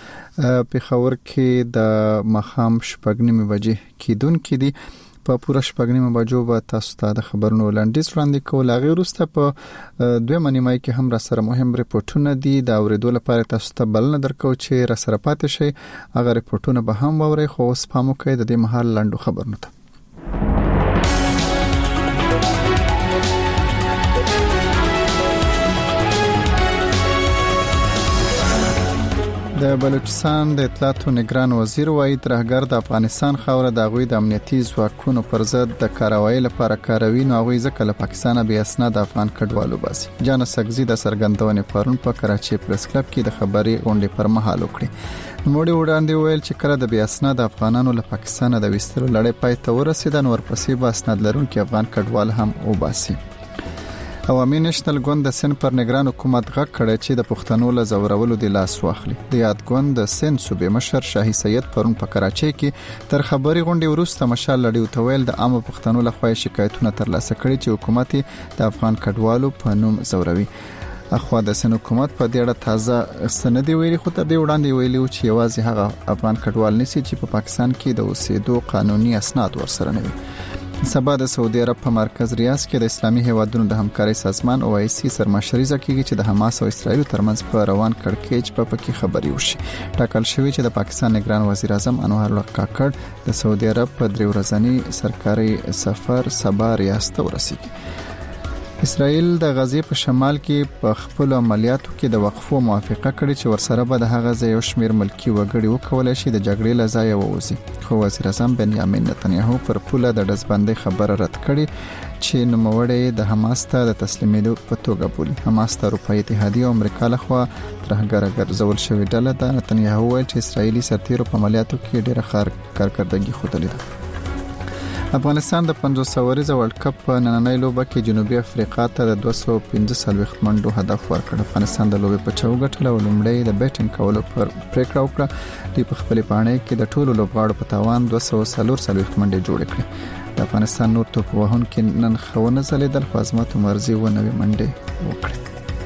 په پیښور کې د مخام شپږنیمه بجې کېدونکې دي په پوره شپږنیمه بجو به تاسو ته د خبرونو لاندیز وړاندې کول هغه وروسته په دوه منیمای کې هم را سره مهم ریپورتونه دي دا اوریدو لپاره تاسو ته بلنه درکو چې را سره پاتې شي هغه ریپورتونه به هم ووري خو اوس پام وکړئ د دې مهال لاندو خبرونه ته. د بلوچستان د اطلاعاتو نگران وزیر وایي ترهګر د افغانستان خاوره د غوي د امنیتي ځواکونو پر ضد د کاروایی لپاره کاروي نو غوي ځکه له پاکستان به اسناد افغان کډوالو باسي. جان سګزی د سرګندونې پرون په کراچي پریس کلب کې د خبري غونډې پر مهال وکړي. نوموړي وړاندې ویل چې کله د بیا اسناد افغانانو له پاکستان د وسترو لړۍ پای ته ورسیدل ورپسې به اسناد لرونکي افغان کډوال هم وباسي. عوامي نېشنل ګوند د سن پر نگران حکومت غږ کړی چې د پښتنو له زورولو د لاس واخلي. د یاد ګوند د سن صوبې مشر شاهي سید پرون په کراچي کې تر خبري غونډې وروسته مشال لړۍ تویل د عام پښتنو له خوا شکایتونه ترلاسه کړي چې حکومت د افغان کډوالو په نوم زوروي. اخوا د سن حکومت په دې اړه تازه سندې ویلي خو تر دې وړاندې ویلي چې یوازې هغه افغان کډوال نشي چې په پاکستان کې د اوسېدو قانوني اسناد ورسره نه وي. سبا د سعودي عرب په مرکز ریاض کې د اسلامي هیوادونو د همکارۍ سازمان او آی سی سرمشري کېږي چې د حماس او اسرایل ترمنځ په روان کړکېچ په پکې خبري وشي. ټاکل شوی چې د پاکستان نگران وزیر اعظم انوار الله کاکړ د سعودي عرب په درې ورځنی سرکاري سفر سبا ریاض ته ورسیږي. اسرائیل د غزې په شمال کې په خپل عملیاتو کې د وقفو موافقه کړې چې ورسره به د هغه ځای یو شمېر ملکی وګړي وکولای شي د جګړې له ځایه ووځي. خو وزیر اعظم بنیامین نتنیاهو پر پوله د ډزبندۍ خبره رد کړې چې نوموړی د حماس ته د تسلیمېدو په توګه بولي. حماس ته اروپایي اتحادیه او امریکا لخوا ترهګر ګرځول شوې ډله ده. نتنیاهو ویل چې اسرایلی سرتیرو په عملیاتو کې ډېره ښه کارکردګي ښودلې ده. افغانستان د پنځوس ورځې ورلد کپ په نننۍ لوبه کې جنوبي افریقا ته د دوه سوه پنځه څلوېښت منډو هدف ورکړ. افغانستان د لوبې په چوکاټ له لومړی د بیټینګ کولو پر پریکړه وکړه. دوی په خپل پاڼې کې د ټولو لوبغاړو په توان دوه سوه څلوېښت منډې جوړې کړې. د افغانستان نور توپ وهونکي نن خونه ځلیدل خو عظمت مرزي و نوې منډې وکړې.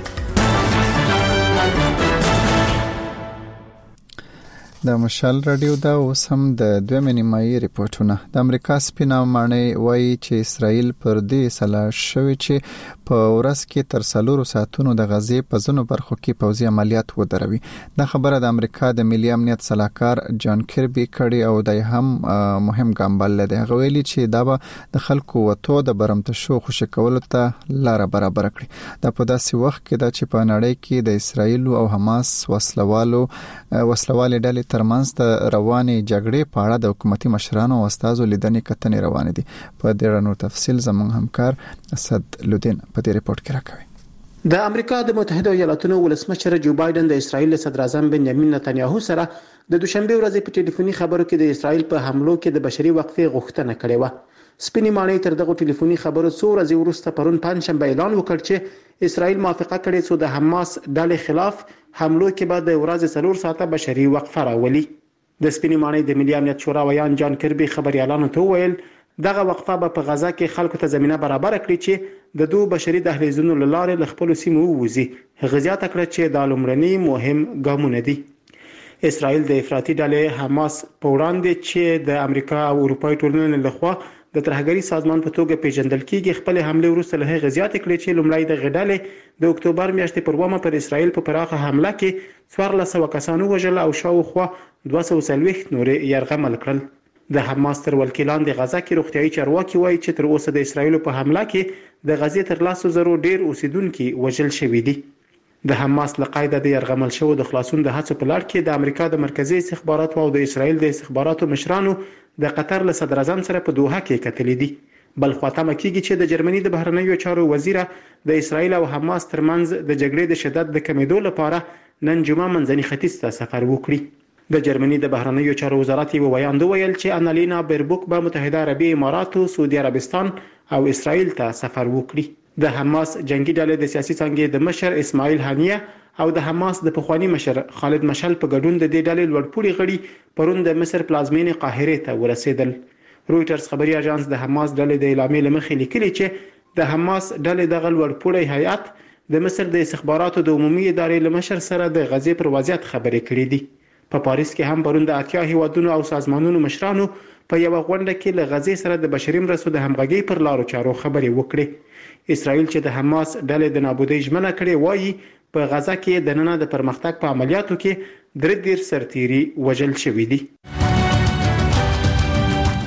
د مشال رادیو دا اوس هم د دوه نیمایي ریپورتونه. د امریکا سپینه معنی وایي چې اسرائیل پر دې سلاح شوی چې په ورځ کې تر څلورو ساعتونو د غزې په ځینو برخو کې پوځي عملیات ودروي. دا خبره د امریکا د ملي امنیت صلاحکار جان کربي کړي او د هم مهم ګام بلل دی. هغه ویلي چې دا به د خلکو وته د برمته شو خوشی کولو ته لار برابر کړي. دا په داسې وخت کې دا چې په نړۍ کې د اسرائیل او حماس وسلوالو وسلوالې ډلې ترمنځ د روانې جګړې په اړه د حکومتي مشرانو او استادو لیدنې کتنې روانې دي. په دې اړه نور تفصیل زموږ همکار اسد لودین په دې ریپورت کې راکوي. د امریکا د متحده ایالاتونو ولسمشر جو بایدن د اسرائیل صدر اعظم بنیامین نتنیاهو سره د دوشنبه ورځې په ټلیفوني خبرو کې د اسرائیل په حملو کې د بشري وقفې غوښتنه کړې و. سپینې معنی تر دغه ټلیفوني خبرو څو ورځې وروسته پرون پنځشنبه اعلان وکړ چې اسرائیل موافقه کړې چې د حماس ډلې خلاف حملو کې بعد د ورځې څلور ساعته بشري وقفه راولي. د سپینې معنی د ملي امنیت شورا ویان جان کربي خبريالانو ته ویل دغه وقفه به په غزا کې خلکو ته زمينه برابر کړي چې د دوه بشري دهلیزونو لاره له خپل سیمو ووزي. غزا تکړه چې د لومړني مهم ګامونه دي. اسرائیل د افراطي ډلې حماس په وړاندې چې د امریکا او اروپای ټولنې لخوا د ترهګری سازمان په توګه پیژندل کیږي خپل حمله وروسته له غزا تکړه چې لومړی د غډلې د اکتوبر میاشتې پر ومه پر اسرائیل په پراخه حمله کې څوارلس سوه کسانو وژل او شاوخوا دوه سوه څلوېښت نورې یرغمل کړل. د حماس تر ولکیلان د غزا کې روغتیايي چارواکي وایي چې تر اوسه د اسرائیل په حمله کې د غزې تر لاسو زرو ډیر اوسیدونکو وژل شوي دي. د حماس له قاعده د يرغمل شو د خلاصون د هڅو په لړ کې د امریکا د مرکزی استخباراتو او د اسرائیل د استخباراتو مشرانو د قطر له صدر اعظم سره په دوحه کې کتلې دي. بل خواته مکیږي چې د جرمني د بهرنیو چارو وزیره د اسرائیل او حماس ترمنځ د جګړې د شدت د کمیدو لپاره نن جمعه منځني ختیځ ته سفر وکړي. د جرمني د بهرنیو چارو وزارت یو بیان ویل چې انالینا بیربوک به متحده عربی امارات، سعودي عربستان او اسرائیل ته سفر وکړي. د حماس جنگي ډلې د سیاسي څنګه د مشر اسماعیل هانیه او د حماس د پخوانی مشر خالد مشعل په ګډون د دې ډلې لوړپوړي غړي پرون د مصر پلازمینې قاهره ته ورسېدل. رويټرز خبري اژانس د حماس ډلې د اعلامیې لمخې لیکلي چې د حماس ډلې د غل لوړپوړي هیئت د مصر د استخباراتو د عمومي ادارې لمشر سره د غزې پر وضعیت خبرې کړې دي. په پاریس کې هم پرون د اتیا هیوادونو او سازمانونو مشرانو په یو غونډه کې له غزې سره د بشري مرستو د همغږي پر لارو چارو خبرې وکړې. اسرائیل چې د حماس ډلې د نابودۍ ژمنه کړې وایي په غزا کې د نن د پرمختګ په عملیاتو کې درې دېرش سرتیري وژل شوي دي.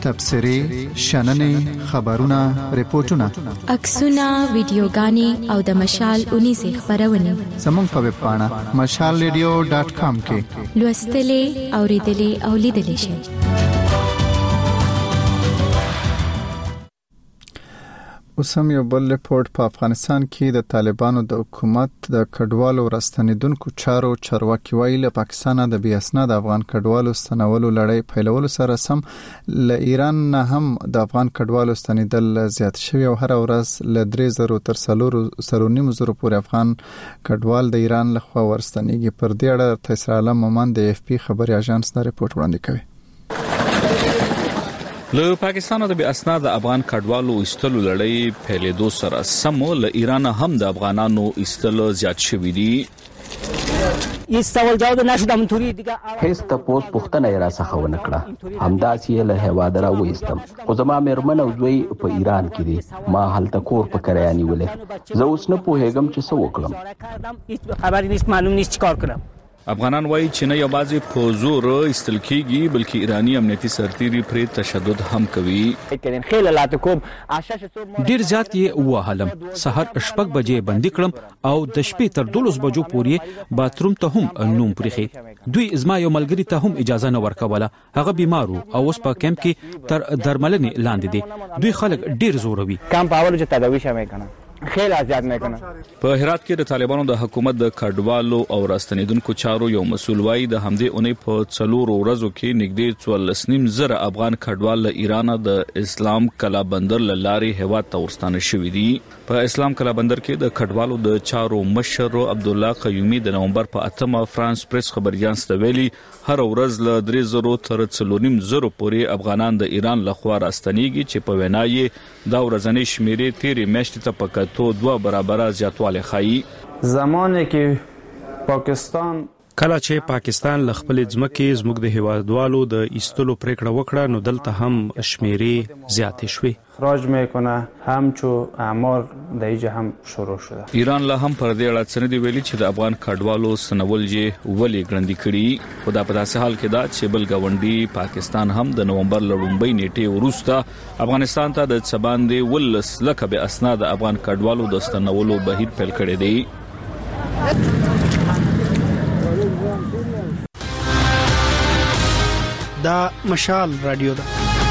تبصرې شننې خبرونه ریپورتونه عکسونه ویډیوګانې او د مشال اونیزې خبرونه زموږ په ویب پاڼه مشال ریډیو ډاټ کام کې لوستلې اوریدلې او لیدلې شئ. اوس هم یو بل ریپورت په افغانستان کې د طالبانو د حکومت د کډوالو راستنیدونکو چارو چارواکي وایي له پاکستان د بې اسناد افغان کډوالو ستنولو لړۍ پیلولو سره سم له ایران نه هم د افغان کډوالو ستنیدل زیات شوی او هر ورځ له درې زره تر څلور زره نیم زره پورې افغان کډوال د ایران لخوا ورستنیږي. پر دې اړه تیسر عالم مومند د اف پی خبري اژانس دا ریپورت وړاندې کوي. له پاکستان د بې اسناد افغان کډوالو ایستلو لړۍ پیلېدو سره سم له ایران هم د افغانانو ایستل زیات شوي دي. هیڅ سوال جواب نشدم توري دیګه هیڅ تاسو پوښتنه را څخه ونه کړه. همداسې له هواد را وېستم خو زما مېرمن او زوی په ایران کې دي. ما هلته کور په کرایه نیولې. زه اوس نه پوهېږم چې څه وکړم. خبرې نشته معلوم نشته چې کار کړم. افغانان وایي چې نه یوازې په زور ایستل کېږي بلکې ایرانی امنیتي سرتیري پرې تشدد هم کوي. ډیر زیات یې وهلم. سحر شپږ بجې بندي کړم او د شپې تر دولس بجو پورې باتروم ته هم نوم پرېخي. دوی زما یو ملګری ته هم اجازه نه ورکوله. هغه بیمار او اوس په کیمپ کې تر درملنې لاندې دي. دوی خلک ډیر زوروي. کم پاول چې تداوی شمه کنه خیلی ازاد نه کنه. په هرات کې د طالبانو د حکومت د کډوالو او راستنیدونکو چارو یو مسول وایي د همدې اونۍ په څلور ورځو کې نږدې څوارلس نیم زره افغان کډوال له ایران د اسلام کلا بندر له لارې هیواد ته ورستانه شوي دي. په اسلام کلا بندر کې د کډوالو د چارو مشر عبد الله قیومي د نومبر په اتمه فرانس پریس خبريانس ته ویلي هر ورځ له درې زره تر څلور نیم زره پورې افغانان د ایران لخوا راستنیږي چې په وینا یې دا ورځنی شمیرې تیرې میاشتې ته په کتو دوه برابره زیاتوالی ښیي. زمانه کې پاکستان کله چې پاکستان ل خپل ځمکې زموږ د هیوادوالو د ایستلو پریکړه وکړه نو دلته هم شمیرې زیاتې شوې. خراج میکنه همچو اعمار د ایجه هم شروع شده. ایران له هم پر دې اړه څه نه دی ویلي چې د افغان کډوالو سنول یې ولې ګړندې کړي. خو دا په داسې حال کې دا چې بل ګاونډي پاکستان هم د نومبر له لومړۍ نیټې وروسته افغانستان ته د څه باندې ولس لکه بې اسناد افغان کډوالو د ستنولو بهیر پیل کړی دی. دا مشال رادیو ده.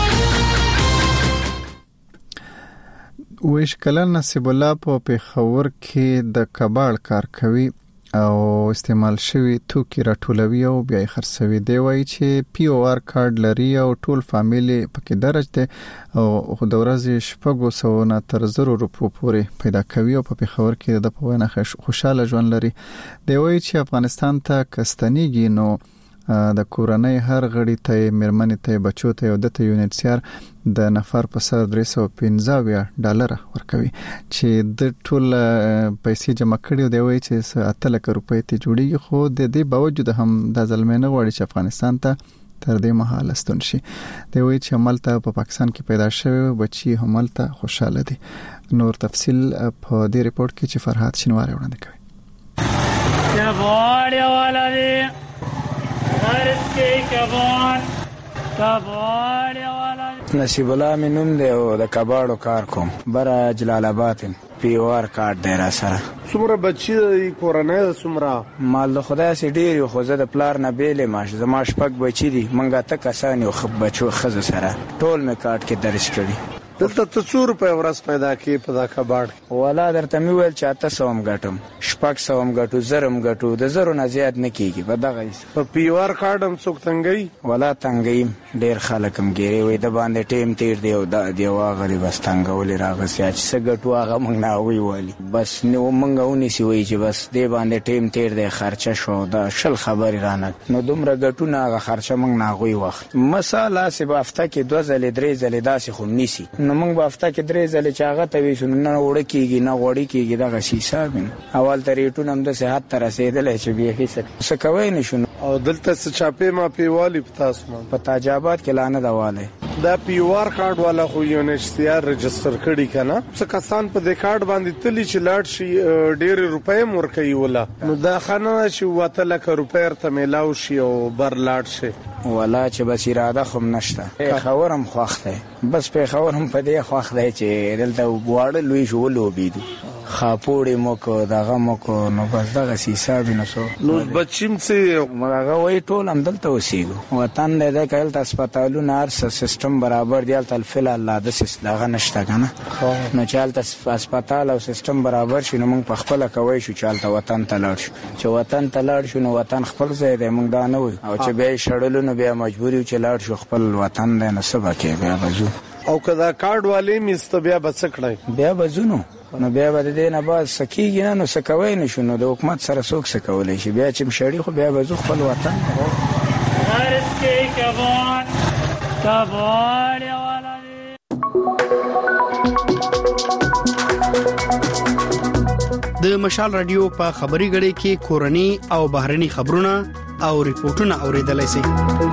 ویش کلن نصیب الله په پیښور کې د کباړ کار کوي او استعمال شوی توکي راټولوي او بیا یې خرڅوي. دی وایي چې پی او آر کارت لري او ټول فامیلی پکې درج دی او د ورځې شپږو سوو نه تر زرو روپو پورې پیدا کوي او په پیښور کې د په وینا خوشاله ژوند لري. دی وایي چې افغانستان ته کستنیږي نو د کورنۍ هر غړي ته مېرمنې ته بچو ته یو د یونیټسیار د نفر په سر درې سوه پنځه ډالر ورکوي چې د ټول پیسې جمع کړي. دی وایي چې اته لک روپۍ ته جوړیږي خو د دې باوجود هم د ځلمې نه غواړي چې افغانستان ته تر دې مهاله ستون شي. دی وایي چې همالته په پاکستان کې پیدا شوی بچي همالته خوشاله دي. نور تفصیل په دې ریپورت کې چې فرحات شینواری وړاندې کوي. یا وړیا والا دی نصیب الله مې نوم دی او د کباړو کار کوم. بره جلال آباد پی او آر کارت دی را سره. څومره بچي دی کورنۍ څومره؟ مال د خدای سي ډیر خو زه د پلار نه بیلې ماش زما شپږ بچي دي. منګه ته کسان یو خپ بچو خزه سره ټول مې کارت کې درج کړي. دلته ته څو روپۍ ورځ پیدا کی په دا کباړ؟ والا درته مې ویل چې اته سوم ګټم شپږ سوم ګټو زرم ګټو د زرو نه زیات نه کیږي. په دغه په پی او آر کارت هم څوک تنګي؟ والا تنګي ډیر خلک هم ګيري وي د باندې ټیم تیر دی او دا دی واغلی بس تنګولې راغسي چې څه ګټو هغه موږ نه وی والی بس نو موږ ونی سی وی چې بس دی باندې ټیم تیر دی خرچه شو دا شل خبري رانه نو دومره ګټو نه هغه خرچه موږ نه غوي وخت مثلا سی په هفته کې دوه ځلې درې ځلې داسې خو نيسي نو موږ په هفته کې درې ځلې چاغه ته وی شنو نه وړ کیږي نه وړ کیږي دا غشي حساب اول تریټو نم د صحت تر رسیدل چې به هیڅ څه کوي نشو او دلته څه چاپې ما پیوالي پتاس ما په تاجابات کې لانه دواله دا پیوار کارت والا خو یو نشتیار رجستر کړي کنه څه کسان په دې کارت باندې تلی چې لاړ شي ډېر روپۍ مورکي ولا نو دا خانه چې واته لکه روپۍ ته ملاو شي او بر لاړ شي ولا چې بس اراده خو نشته خبرم خوخته بس په خبرم په دې خوخته چې دلته واړه لوي شو لوبیدو خاپوړې مو کو دغه مو کو نو بس دغه حساب نه سو نو بچیم چې مګه وای ټول هم دلته وسیګو وطن دې کایل ته هسپتالونه هر سیستم برابر دی تل فلال لا د سیستم دغه نشته کنه نو چالت هسپتال او سیستم برابر شي نو موږ په خپل کوي شو چالت وطن ته لاړ شو چې وطن ته لاړ شو نو وطن خپل ځای دی موږ دا نه وي او چې به شړلو نو بیا مجبوری چې لاړ شو خپل وطن دی نو سبا کې بیا بزو او کدا کارت والی میست بیا بڅکړای بیا بزونو نو بیا به د دې نه بعد سکیږي نه نو سکوي نشو نو د حکومت سره څوک سکولای شي بیا چې مشړی خو بیا بزو خپل وطن غرس کې کبان کبان د مشال رادیو په خبري غړي کې کورني او بهرني خبرونه او ریپورتونه اوریدلای شئ.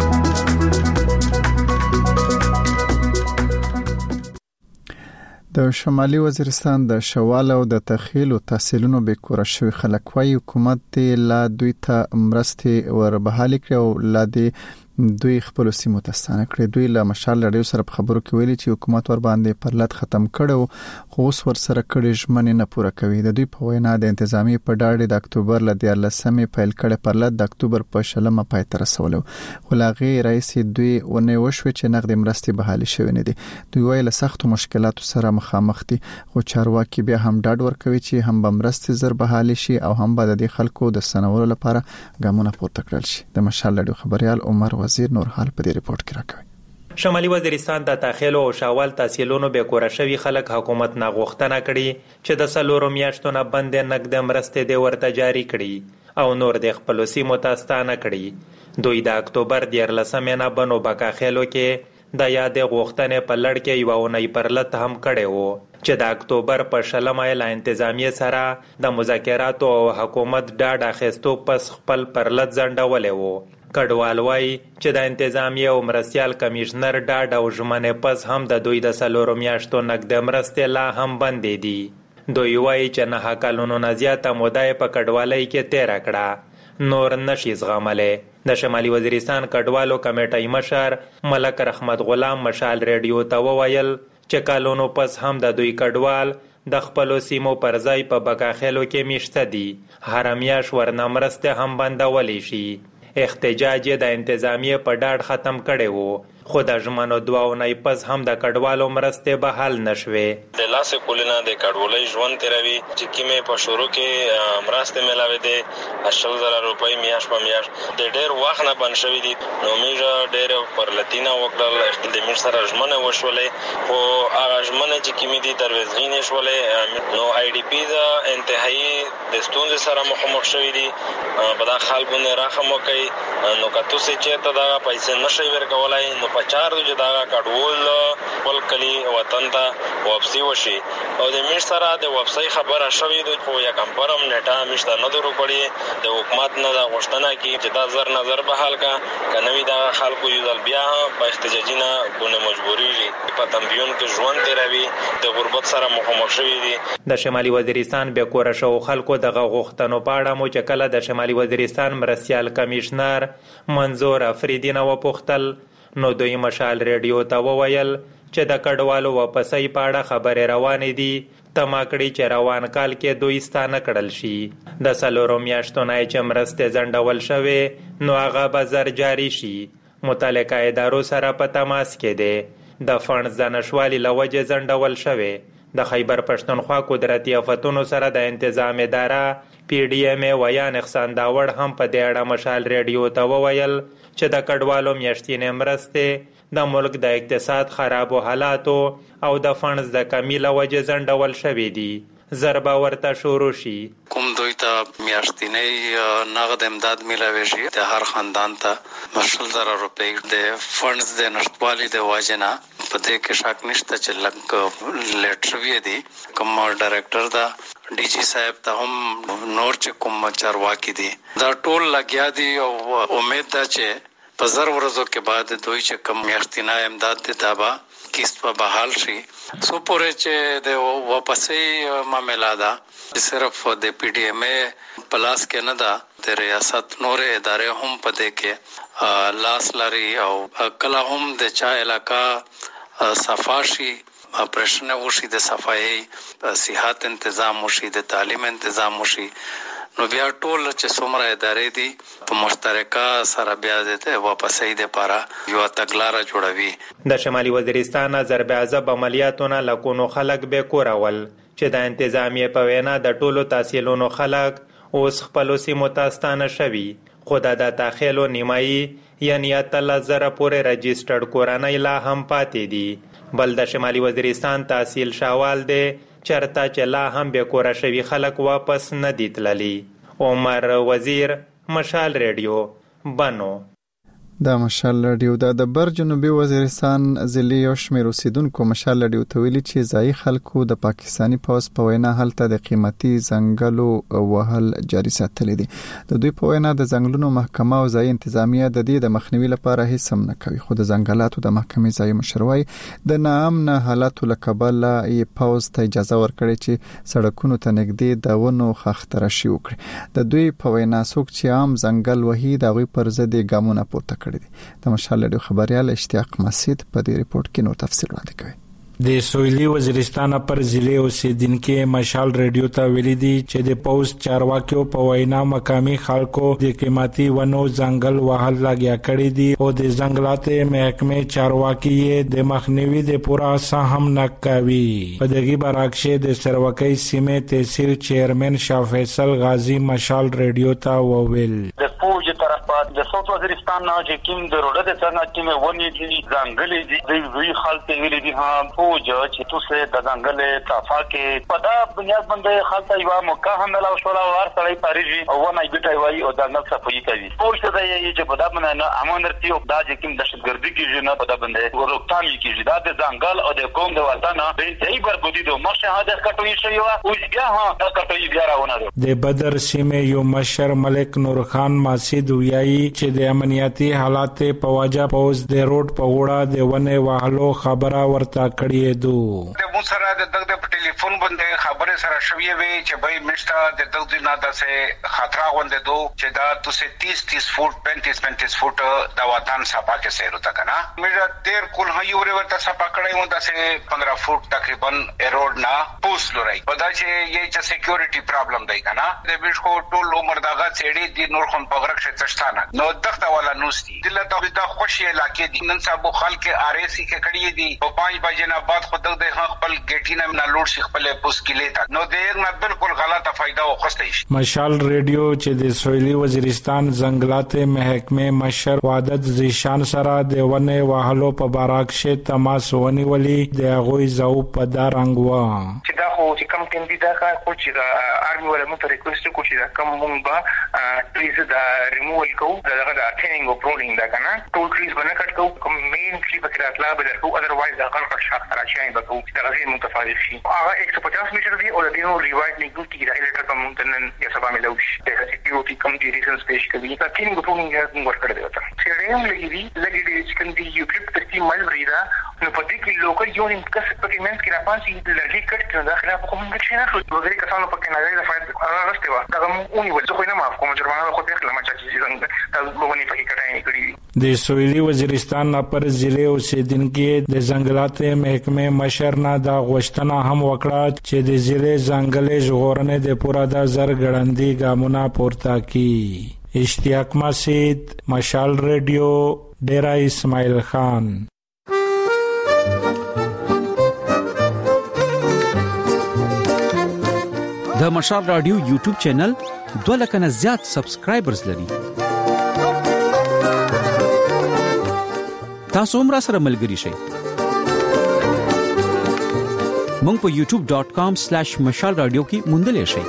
د شمالي وزیرستان د شوال او د تخیل او تحصیلونو به کور شوی خلک وايي حکومت لا دوی ته مرستې وربحالي کړ او لا دي دوی خپل سیمو ته ستانه کړې. دوی له مشال رادیو سره په خبرو کې ویلي چې حکومت ور باندې پرلط ختم کړو خو اوس ور سره کړي ژمنې نه پوره کوي. د دوی په وینا د انتظامی په ډاډ د اکتوبر ل دیارلسمې پیل کړي پرلط د اکتوبر په شلمه پای ته رسولو خو لاغي رئیس دوی ونه وشو چې نقد مرستې بحالي شوې نه دي. دوی ویل سخت مشکلاتو سره مخامخ دي خو چارواکي بیا هم ډاډ ورکوي چې هم به مرستې زر بحالي شي او هم به د خلکو د سنورو لپاره ګامونه پورته کړل شي. د مشال رادیو خبريال عمر وزیر نور حال په دې ریپورت کې راکوي. شمالي وزیرستان د تاخیل او شاوال تحصیلونو به کور شوی خلک حکومت نه غوښتنه کړي چې د سلورو میاشتو نه بندې نقد مرستې د ورته جاری کړي او نور د خپل سیمو ته ستانه کړي. دوی د اکتوبر دیارلسمې نه بنو بکاخېلو کې د یادې غوښتنې په لړ کې یو اونۍ پرلط هم کړی وو چې د اکتوبر په شلمه له انتظامیه سره د مذاکراتو او حکومت ډاډ اخیستو پس خپل پرلط ځنډولی وو. کډوال وایي چې د انتظامیه او مرستیال کمیشنر ډاډ او ژمنې پس هم د دوی د څلورو میاشتو نقد مرستې لا هم بندې دي. دوی وایي چې نهه کلونو نه زیاته موده یې په کډوالۍ کې تېره کړه نور نشي زغملی. د شمالي وزیرستان کډوالو کمیټۍ مشر ملک رحمت غلام مشال ریډیو ته وویل چې کلونو پس هم د دوی کډوال د خپلو سیمو پر ځای په بکاخېلو کې میشته دي. هره میاشت ورنه مرستې هم بندولی شي. احتجاج د انتظامیه په ډاډ ختم کړي وو خو د ژمنو دوه اونۍ پس هم د کډوالو مرستې بحال نشوې. د لاسې کولونه د کډوالۍ ژوند تیروي چې کیمې په شروع کې مرستې ملاوي دي شل زره روپۍ میاشت په میاشت د ډېر وخت نه بند شوي دي. نو موږ ډېر پرلتینه وکړل د موږ سره ژمنې وشولې خو هغه ژمنې چې کیمې دي ترویزغي نه شولې. نو آی ډي پي د انتهایی د ستونزې سره مخامخ شوي دي. په دا خلکو نه رحم وکړئ نو که تاسو چېرته دغه پیسې نشئ ورکولی نو په چار دی چې دغه کډوال خپل کلي وطن ته واپسي وشي. او د میش سره د واپسۍ خبره شوې ده خو یا کمپرم نیټه میش ته نه درو کړي د حکومت نه دا غوښتنه کوي چې دا زر نظر به حل کا که نوي دغه خلکو یو ځل بیا په احتجاجي نه ګونه مجبورېږي په تنبیون کې ژوند تېروي د غربت سره مخامخ شوي دي. د شمالي وزیرستان بیا کوره شو خلکو دغه غوښتنو په اړه مو چې کله د شمالي وزیرستان مرستیال کمیشنر منظور افریدي نه وپوښتل نو دوی مشال ریډیو ته وویل چې د کډوالو واپسۍ په اړه خبرې روانې دي تمه کړي چې روان کال کې دوی ستانه کړل شي. د څلورو میاشتو نه چې مرستې ځنډول شوې نو هغه به زر جاري شي. متعلقه ادارو سره په تماس کې دی. د فنډز د نشوالي له وجې ځنډول شوې. د خیبر پښتونخوا قدرتي آفتونو سره د انتظام اداره پی ډی ایم ای ویان احسان داوړ هم په دې اړه مشال ریډیو ته وویل چې د کډوالو میاشتینې مرستې د ملک د اقتصاد خرابو حالاتو او د فنډز د کمی له وجې ځنډول شوي دي. ضربه ورته شروع شي. کوم دوی ته میاشتینی نغد امداد میلاویږي د هر خاندان ته مشل زره روپۍ د فنډز د نشټوالي د وجې نه په دې کې شک نشته چې لږ لیټ شوي دي. کوم ډایرکټر دا ډي جی صاحب ته هم نور چې کوم چارواکي دي دا ټول لګیا دي او امید ده چې په زر ورځو کې بعد دوی چې کم میاشتنه امداد دي دا به کیست په بحال شي. سو پورې چې د واپسې معاملې دا صرف د پی ډی ایم ای پلاس کې نه دا د ریاست نورې ادارې هم پدې کې لاس لري او کله هم د چا علاقہ صفاشي اپریشن وشي د صفایي صحت تنظیم وشي د تعلیم تنظیم وشي نو بیا ټول چې څومره ادارې دي په مشترکه سره بیا د واپسې د لپاره یو تګلارې جوړوي. د شمالي وزیرستان ضرب عذاب عملیاتونه لکونو خلک به کورول چې د انتظامیه په وینا د ټولو تحصیلونو خلک اوس خپل سیمو ته ستانه شوي خو د داخلو نیمایي یعنی اتلس زره پورې رجسټرډ کورنۍ لا هم پاتې دي. بل د شمالي وزیرستان تحصیل شاوال دی چرته چې لا هم به کور شوي خلک واپس نه دي تللي. عمر وزیر، مشال ریډیو، بنو. د مشال ریډیو د بر جنوبي وزیرستان ضلع یو شمېر اوسیدونکو مشال ریډیو ته ویلي چې ځایي خلکو د پاکستاني پوځ په وینا هلته د قیمتي ځنګلو وهل جاري ساتلي دي. د دوی په وینا د ځنګلونو محکمه او ځایي انتظامیه د دې د مخنیوي لپاره هیڅ هم نه کوي خو د ځنګلاتو د محکمې ځایي مشروعي د ناامنه حالاتو له کبله یې پوځ ته اجازه ورکړي چې سړکونو ته نږدې د ونو خښتراشي وکړي. د دوی په وینا څوک چې عام ځنګل وهي د هغوی پر ضد ګامونه پورته کړي. د مشال ریډیو خبريال اشتیاق مسعود په دې ریپورت کې نور تفصیل وړاندې کوي. د سویلي وزیرستان پر ضلع اوسیدونکو مشال ریډیو ته ویلي دي چې د پوز چارواکیو په وینا مقامي خلکو د قیمتي ونو ځنګل وهل لګیا کړی دي او د ځنګلات محکمې چارواکي د مخنیوي د پورا سهم نه کوي. په دغه برعکس د سروکۍ سیمې تحصیل چیرمن شاه فیصل غازی مشال ریډیو ته وویل د پوج طرفه د سوت وزیرستان نه چې کوم د روډ د څنګه کې ونی دي ځنګل دي د وی خلک ویلي دي ها جو چې تاسو د ځنګل صفا کې په دا بنیاد باندې خاصه یو موقع هم له شورا ور سره پاریږي او ونه بیٹای وای او ځنګل صفائی کوي. ټول څه دی چې په دا باندې امانرتي او دا چې کوم دهشتګردي کیږي نه په دا باندې ورکتام کیږي دا د ځنګل او د قوم د وطن د ځای برګودي دوه مشه هدا کټوي شي او بیا ها دا کټوي بیا راونه د بدر سیمه یو مشر ملک نور خان ماسید ویایي چې د امنیتي حالات په وجه پوز د روډ په وړه د ونه وهلو خبره ورته کړی دو. د مو سره د دغه په ټلیفون باندې خبره سره شوې وي چې بای مشتا د دغه نه داسه خطر غونډه دو چې دا تاسو تیس تیس فوټ پینتیس پینتیس فوټ د وطن صفا کې سیر وتا کنه مې تیر کول هي ور ورته صفا کړی و داسه پندرہ فوټ تقریبا ایروډ نه پوس لوري په دا چې یې چې سکیورټي پرابلم دی کنه د بشکو ټول عمر دغه سړي د نور خون پغرک شه تشتانه نو دغه والا نوستي دلته د خوشي علاقې دي نن صاحب خلک ار ای سی کې کړی دي په پنځه بجې نه بعد خود د خپل ګټینه نه لوړ شي خپل پوس کې لیتا نو دغه نه بالکل غلطه فائدہ وخسته شي. مشال ریډیو چې د سویلي وزیرستان ځنګلات محکمې مشر وادت زیشان سره د ونه وهلو په باراکشه تماس ونیولي د غوي زو په دارنګ وا چې دا خو چې کوم کندي دا کار خو چې د ارمي ولا مو ته ریکوست کو چې دا کوم مونږ با پلیز دا ریموول کو دغه د ټریننګ او پرولینګ دا کنه ټول کلیز باندې کټ کو کوم مین کلی په کړه اطلاع به درکو اذروایز دا غلط شخص راځي به کو چې دا غیر متفاوت شي هغه ایک سو پچاس میټر دی او د دینو ریوایز نه کی دا الکتر کوم تنن یا سبا ملو شي د سکیورټي کم دی ریزنز پیش کوي دا ټینګ په پرولینګ موږ ورکړل دی وته چې ریم لګي لګي چې کوم دی یو کلیپ ترتیب مل بریدا نو په دې کې لوکل یونین کس په منځ کې راپاسي لګي کټ کړه دا خلاف کوم څه نه شو دوی کسانو په کې نه دا فایده راغسته و دا موږ اونې ول خو نه معاف کوم جرمانه خو په خلما چې څنګه دا لوګونی په کې کټای کړی د سویلي وزیرستان پر ضلع اوسیدونکو د ځنګلات محکمې مشر نه دا غوښتنه هم وکړه چې د ضلع ځنګلې ژغورنې د پورا د زر ګړندې ګامونه پورته کړي. اشتیاق مسعود، مشال ریډیو، ډیرا اسماعیل خان. د مشال رادیو یوټیوب چینل دوه لک نه زیات سبسکرایبرز لري. تاسو هم را سره ملګري شئ. مونږ په یوټیوب ډاٹ کام سلیش مشال رادیو کې موندلې شئ.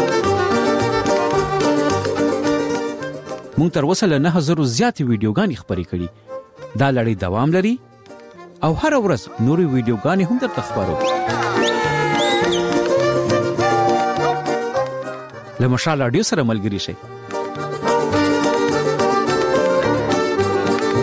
مونږ تر اوسه له نه هزار زیات ویډیوګانې خبرې کړې. دا لړۍ دوام لري او هر ورځ نورې ویډیوګانې هم درته خبرو. له مشال رادیو سره ملګري شئ.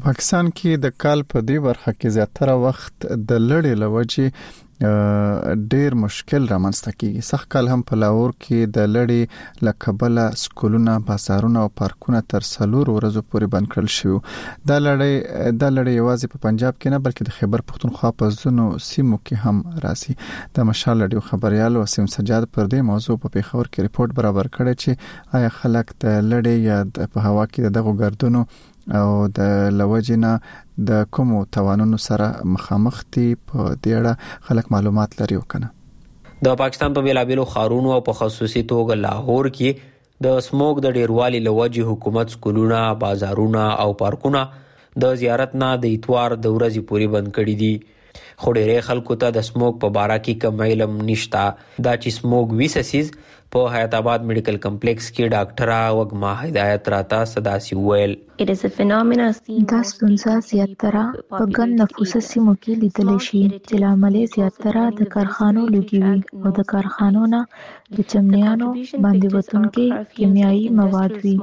په پاکستان کې د کال په دې برخه کې زیاتره وخت د لړې لوجې ډېر مشکل رامنځته کیږي. سخت کال هم په لاهور کې د لړې لکبله سکولونه، بازارونه او پارکونه تر څلور ورځو پورې بند کړل شوی. دا لړۍ دا لړۍ یوازې په پنجاب کې نه بلکې د خیبر پختونخوا په ځینو سیمو کې هم راځي. د مشال رادیو خبريال وسیم سجاد پر دې موضوع په پیښور کې ریپورت برابر کړی چې آیا خلک د لړۍ یا په هوا کې دغه ګردونو او د لوجینا د کومو توانونو سره مخامخ دي په دې اړه خلک معلومات لري وکنه. د پاکستان په بیلابیلو ښارونو او په خصوصي توګه لاهور کې د سموګ د ډیروالي لوجې حکومت سکولونه، بازارونه او پارکونه د زیارت نه د اتوار د ورځې پورې بند کړي دي. خو ډېری خلکو ته د سموګ په باره کې کم علم نشته. دا چې سموګ ویسسیز په حیات آباد میډیکل کمپلیکس کې ډاکټره وګما هدایت راته صداسي ویل دا ستونزه زیاتره په ګڼ نفوسه سیمو کې لیدل شي چې لامل زیاتره د کارخانو لوګي وي او د کارخانو نه د چمنیانو باندې وتونکي کیمیاوي مواد وي.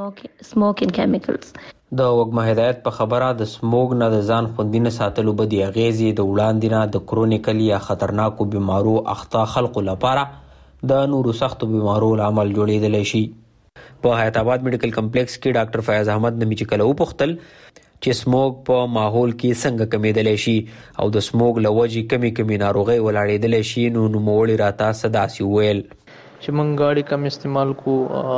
د وګما هدایت په خبره د سموګ نه د ځان خوندي نه ساتلو بدی اغیزې د وړاندې نه د کرونیکل یا خطرناکو بیمارو اخته خلکو لپاره د نورو سختو بیمارو لامل جوړېدلی شي. په حیات آباد میډیکل کمپلیکس کې ډاکټر فیاض احمد نمی چې کله وپوښتل چې سموګ په ماحول کې څنګه کمیدلی شي او د سموګ له وجې کمی کمی ناروغۍ ولاړېدلی شي، نو نوموړي راته صداسي ویل چې موږ ګاډي کم استعمال کو،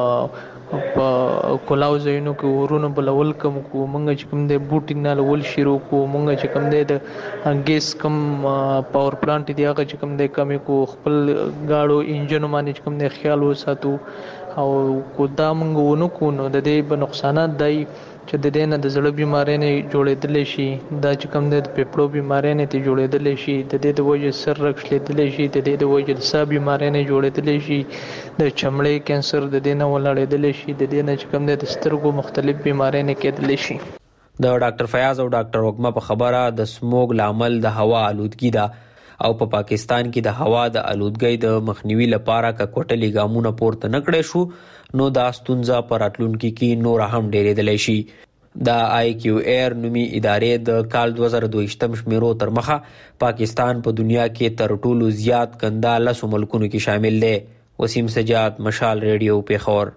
په کلاو ځایونو کې ورونو بلول کم کو، موږ چې کوم دی بوټي نه لول شروع کو، موږ چې کوم دی د ګیس کم پاور پلانټ دی هغه چې کوم دی کمې کو، خپل ګاډو انجنو باندې چې کوم دی خیال وساتو او کو دا موږ ونه کو نو د دې به نقصانات دی چې د دې نه د زړه بیماری نه جوړېدلی شي، دا چې کوم دی د پیپړو بیماری نه تی جوړېدلی شي، د دې د وجې سر رګشلېدلی شي، د دې د وجې د ساه بیماری نه جوړېدلی شي، د چمړې کینسر د دې نه ولاړېدلی شي، د دې نه چې کوم دی د سترګو مختلف بیماری نه کېدلی شي. د ډاکټر فیاض او ډاکټر وګما په خبره د سموګ لامل د هوا آلودګي ده او په پا پاکستان کې د هوا د آلودګۍ د مخنیوي لپاره که کوټلي ګامونه پورته نه کړی شو نو دا ستونزه په راتلونکي کې نور هم ډېرېدلی شي. د آی کیو ایر نومي ادارې د کال دوه زره دویشتم شمیرو تر مخه پاکستان په دنیا کې تر ټولو زیات ګنده لسو ملکونو کې شامل دی. وسیم سجاد، مشال ریډیو، پیښور.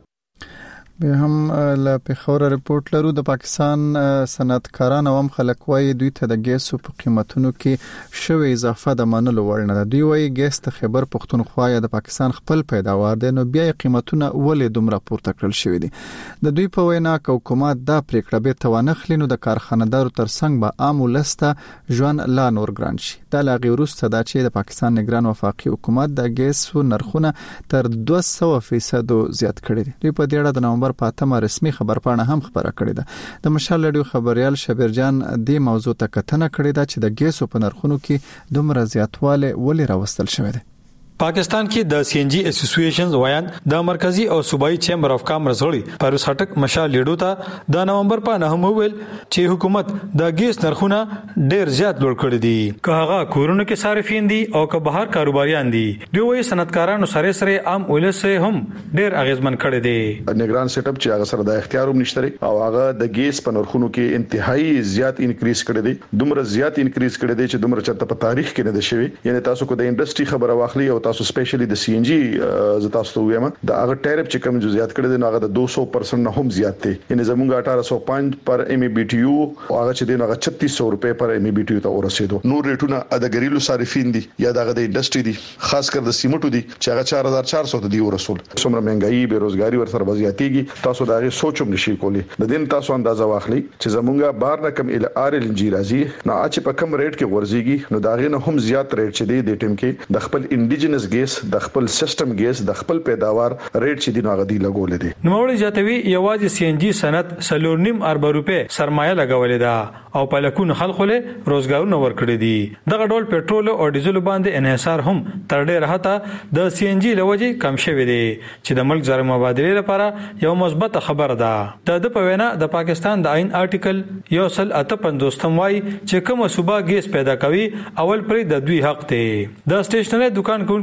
به هم له پیښور ریپورت لرو. د پاکستان صنعتکاران او هم خلک وايي دوی ته د ګیسو په قیمتونو کې شوې اضافه د منلو وړ نه ده. دوی وايي ګیس د خیبر پختونخوا یا د پاکستان خپل پیداوار دی، نو بیا قیمتونه ولې دومره پورته کړل شوې دي. د دوی په وینا حکومت دا پریکړه به توانخلي نو د کارخانه‌دارو ترڅنګ به عام ولسته ژوند لا نور ګران شي. دا لاغي وروسته دا چې د پاکستان نگران وفاقي حکومت د ګیسو نرخونه تر دوه سوه فیصد زیات کړي دي. دوی په دې اړه د نومبر په اتمه رسمي خبرپاڼه هم خبره کړې ده. د مشال رادیو خبريال شبیر جان دې موضوع ته کتنه کړې ده چې د ګیسو په نرخونو کې دومره زیاتواله ولې راوستل شوی دی. پاکستان کې د سی ان جی اسوسییشنز وایان د مرکزی او صوبایي چیمبر اف کامرس غړي پروس خټک مشال لیډو ته د نومبر په نه هم ویل چې حکومت د ګیس نرخونه ډیر زیات لوړ کړی دي، که هغه کورونو کې صارفین دي او که بهر کاروباریان دي. دوی وایي صنعتکارانو سره سره عام ولس هم ډیر اغیزمن کړی دي. نگران سیټ اپ چې هغه سره د اختیار هم نشته او هغه د ګیس په نرخونو کې انتهایی زیات انکریز کړی دی، دومره زیات انکریز کړی دی چې دومره چرته په تاریخ کې نه دی شوی. یعنی تاسو کو د انډستری خبره واخلي او تاسو سپیشلی د سی ان جی ز تاسو ته وایم دا هغه ټیرف چې کوم زیات کړی دی نو هغه د دوه سوه پرسنټ نه هم زیات دی. یعنی زموږ اٹھارہ سو پانچ پر ایم ای بی ټی یو او هغه چې دی هغه چھتیس سو روپے پر ایم ای بی ټی یو ته ورسېدو. نور ریټونه د غریلو صارفین دي یا د انډستری دي، خاص کر د سیمټو دي چې هغه چار هزار چار سو ته دی ورسول. څومره مهنګایي بیروزګاری ورسره وضعیتيږي تاسو دا غي سوچوم نشي کولی. د دین تاسو اندازه واخلي چې زموږه بار نه کم ال ار ال جی راځي نو چې په کم ریټ کې ورزيږي نو دا غي نه هم زیات ریټ چې دی د ټیم کې د خپل انډیجنس ګیس د خپل سیستم ګیس د خپل پیداوار ریټ چې دی نو غدي لګولې دي. نو وړي جاتوي یوازې سی ان جی صنعت سلور نیم ارب روپے سرمایه لګولې ده او په لکون خلکو له روزګارونه ورکړي دي. دغه ډول پېټرول او ډیزل باندې انحصار هم تر ډېر حتی د سی ان جی لوجې کم شوی دی چې د ملک زر مبادله لپاره یو مثبت خبره ده. د په وینا د پاکستان د عین آرټیکل یو سل اته پنځوستم وايي چې کوم صوبه ګیس پیدا کوي اول پرې د دوی حق دی. د سټیشنري دکان کوونکو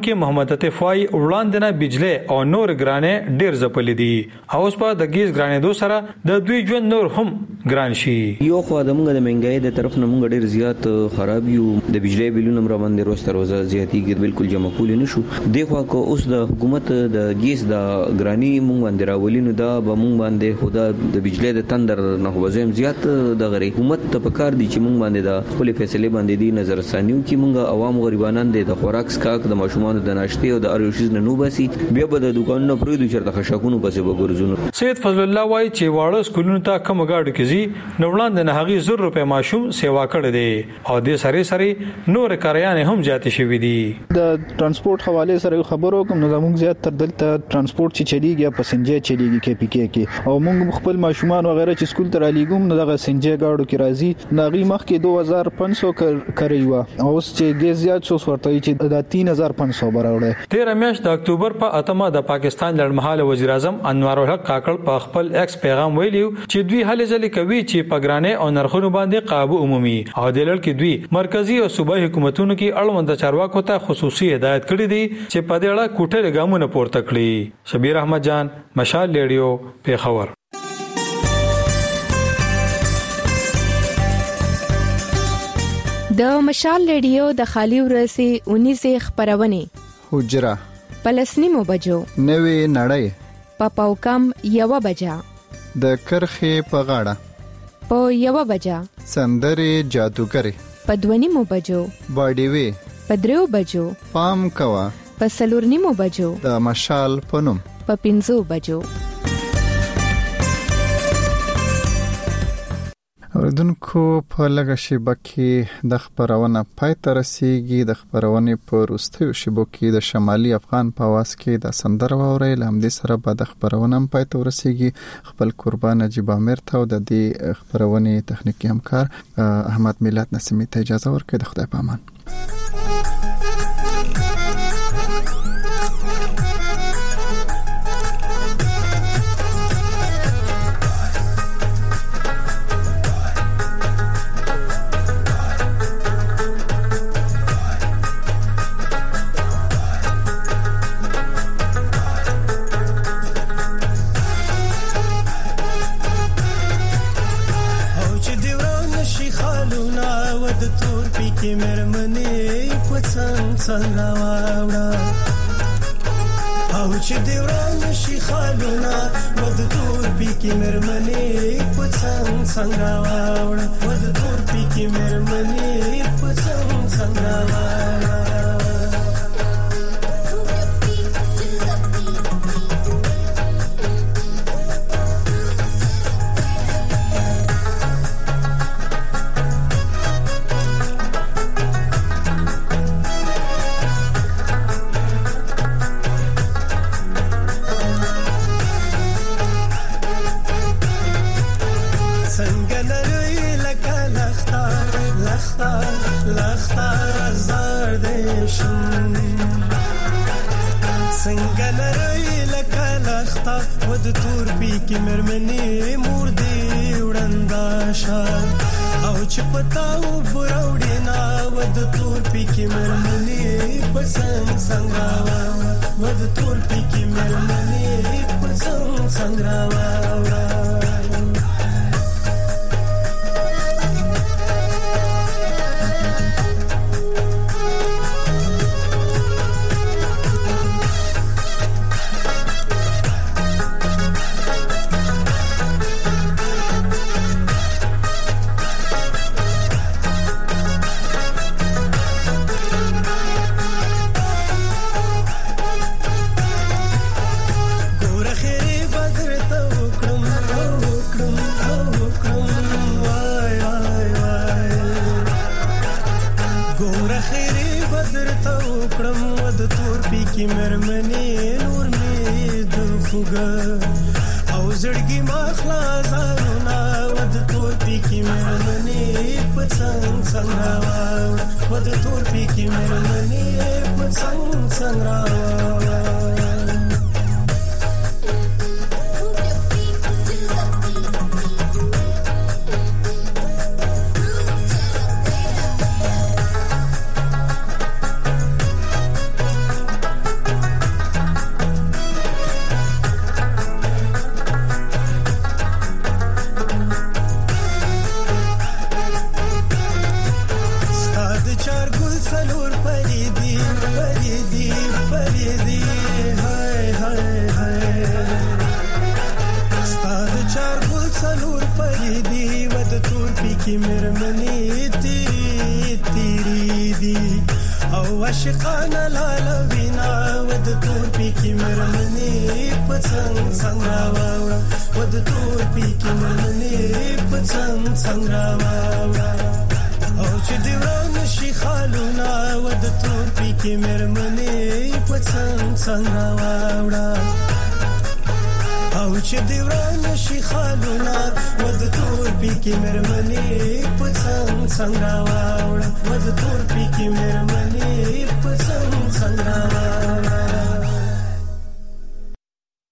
کارکونکو محمد عطیف وايي وړاندې نه بجلی او نور ګرانې ډیر ځپلې دي او اوس په د ګیس ګرانې دو سره د دوی ژوند نور هم ګران شي. یو خو د موږ د مهنګای د طرف نه موږ ډیر زیات خراب یو د بجلی بیلونه مر باندې روز تر روزه زیاتیږي بالکل جمع کول نه شو. دغه کو اوس د حکومت د ګیس د ګرانی موږ باندې راولینو دا به موږ باندې خدا د بجلی د تندر نه وزم زیات د غری حکومت ته پکار دي چې موږ باندې د خپل فیصله باندې دی نظر ثانیو کې موږ عوام غریبانان د خوراک سکاک د ماشومان د ناشته او د اروشیز نه نو باسي بیا به د دکانونو پرې د چرته خشکونو پسې وګرځونو. سید فضل الله وايي چې واړه سکولونو ته کوم گاډو کې زی نوړاند نه هغه زر روپے ماشوم سیوا کړی دی او د سری سری نور کاریان هم جاتې شوې دي. د ترانسپورت حواله سره خبرو کوم نو موږ زیات تر دلته ترانسپورت چې چلیږي پسنجر چلیږي کې پی کې کې او موږ خپل ماشومان وغیرہ چې سکول ته را لېګوم نو دغه سنجر گاډو کې راځي ناغي مخ کې دوه هزار پنځه سو کړی و او اوس چې ګیس زیات شو ورته چې د تین هزار پنځه سو براوړي. تیر میاشت د اکتوبر په اتمه د پاکستان لړمحاله وزیر اعظم انوار الحق کاکړ په خپل ایکس پیغام ویلیو چې دوی هلې ځلې کوي چې پګرانې او نرخونو باندې قابو عمومي او د لړ کې دوی مرکزی او صوبایي حکومتونو کې اړوند چارواکو ته خصوصي هدایت کړې دي چې په دې اړه کوټه ګامونه پورته کړي. شبیر احمد جان مشال ریډیو پیښور. د مشال ریډیو د خالی ورسي اونیزه خبرونه حجره پلسنیمو بجو نوې نړۍ په پاوکم یو بجا د کرخې په غاړه په یو بجا سندرې جادوګری په دونیمو بجو باډیوي په دریو بجو پام کوا په سلورنیمو بجو د مشال پنوم په پنځو بجو. اوردونکو په لږه شیبه کې د خبرونه پای ته رسیږي. د خبرونه په وروستیو شیبو کې د شمالي افغان په واس کې د سندر ووري لامدي سره به د خبرونه پای ته ورسیږي. خپل قربان نجیب امیر ته د دې خبرونه تخنیکی همکار احمد میلاد نسیمی ته اجازه ورکړي. د خدای په امان. او چې دی وران شي خالونه ود تور پی کې مرمنې پڅنګ څنګه واوړه ود تور پی کې مرمنې پڅنګ څنګه واوړه. ود تور پی کې مرمنې مور دی وړندا شان او چې پتاو براوډې نا ود تور پی کې مرمنې پسنګ څنګه ود تور پی کې مرمنې پسنګ څنګه کې مرمنې تیری تیری دی او عاشقانه لالوینا ود تور پی کې مرمنې پڅنګ څنګه واوړه ود تور پی کې مرمنې پڅنګ څنګه واوړه او چې دی وران شي خالونه ود تور پی کې مرمنې پڅنګ څنګه واوړه او چې دی وران شي خالونه ود تور پی کې مرمنې پڅنګ څنګه واوړه ود تور پی کې مرمنې پڅنګ څنګه واوړه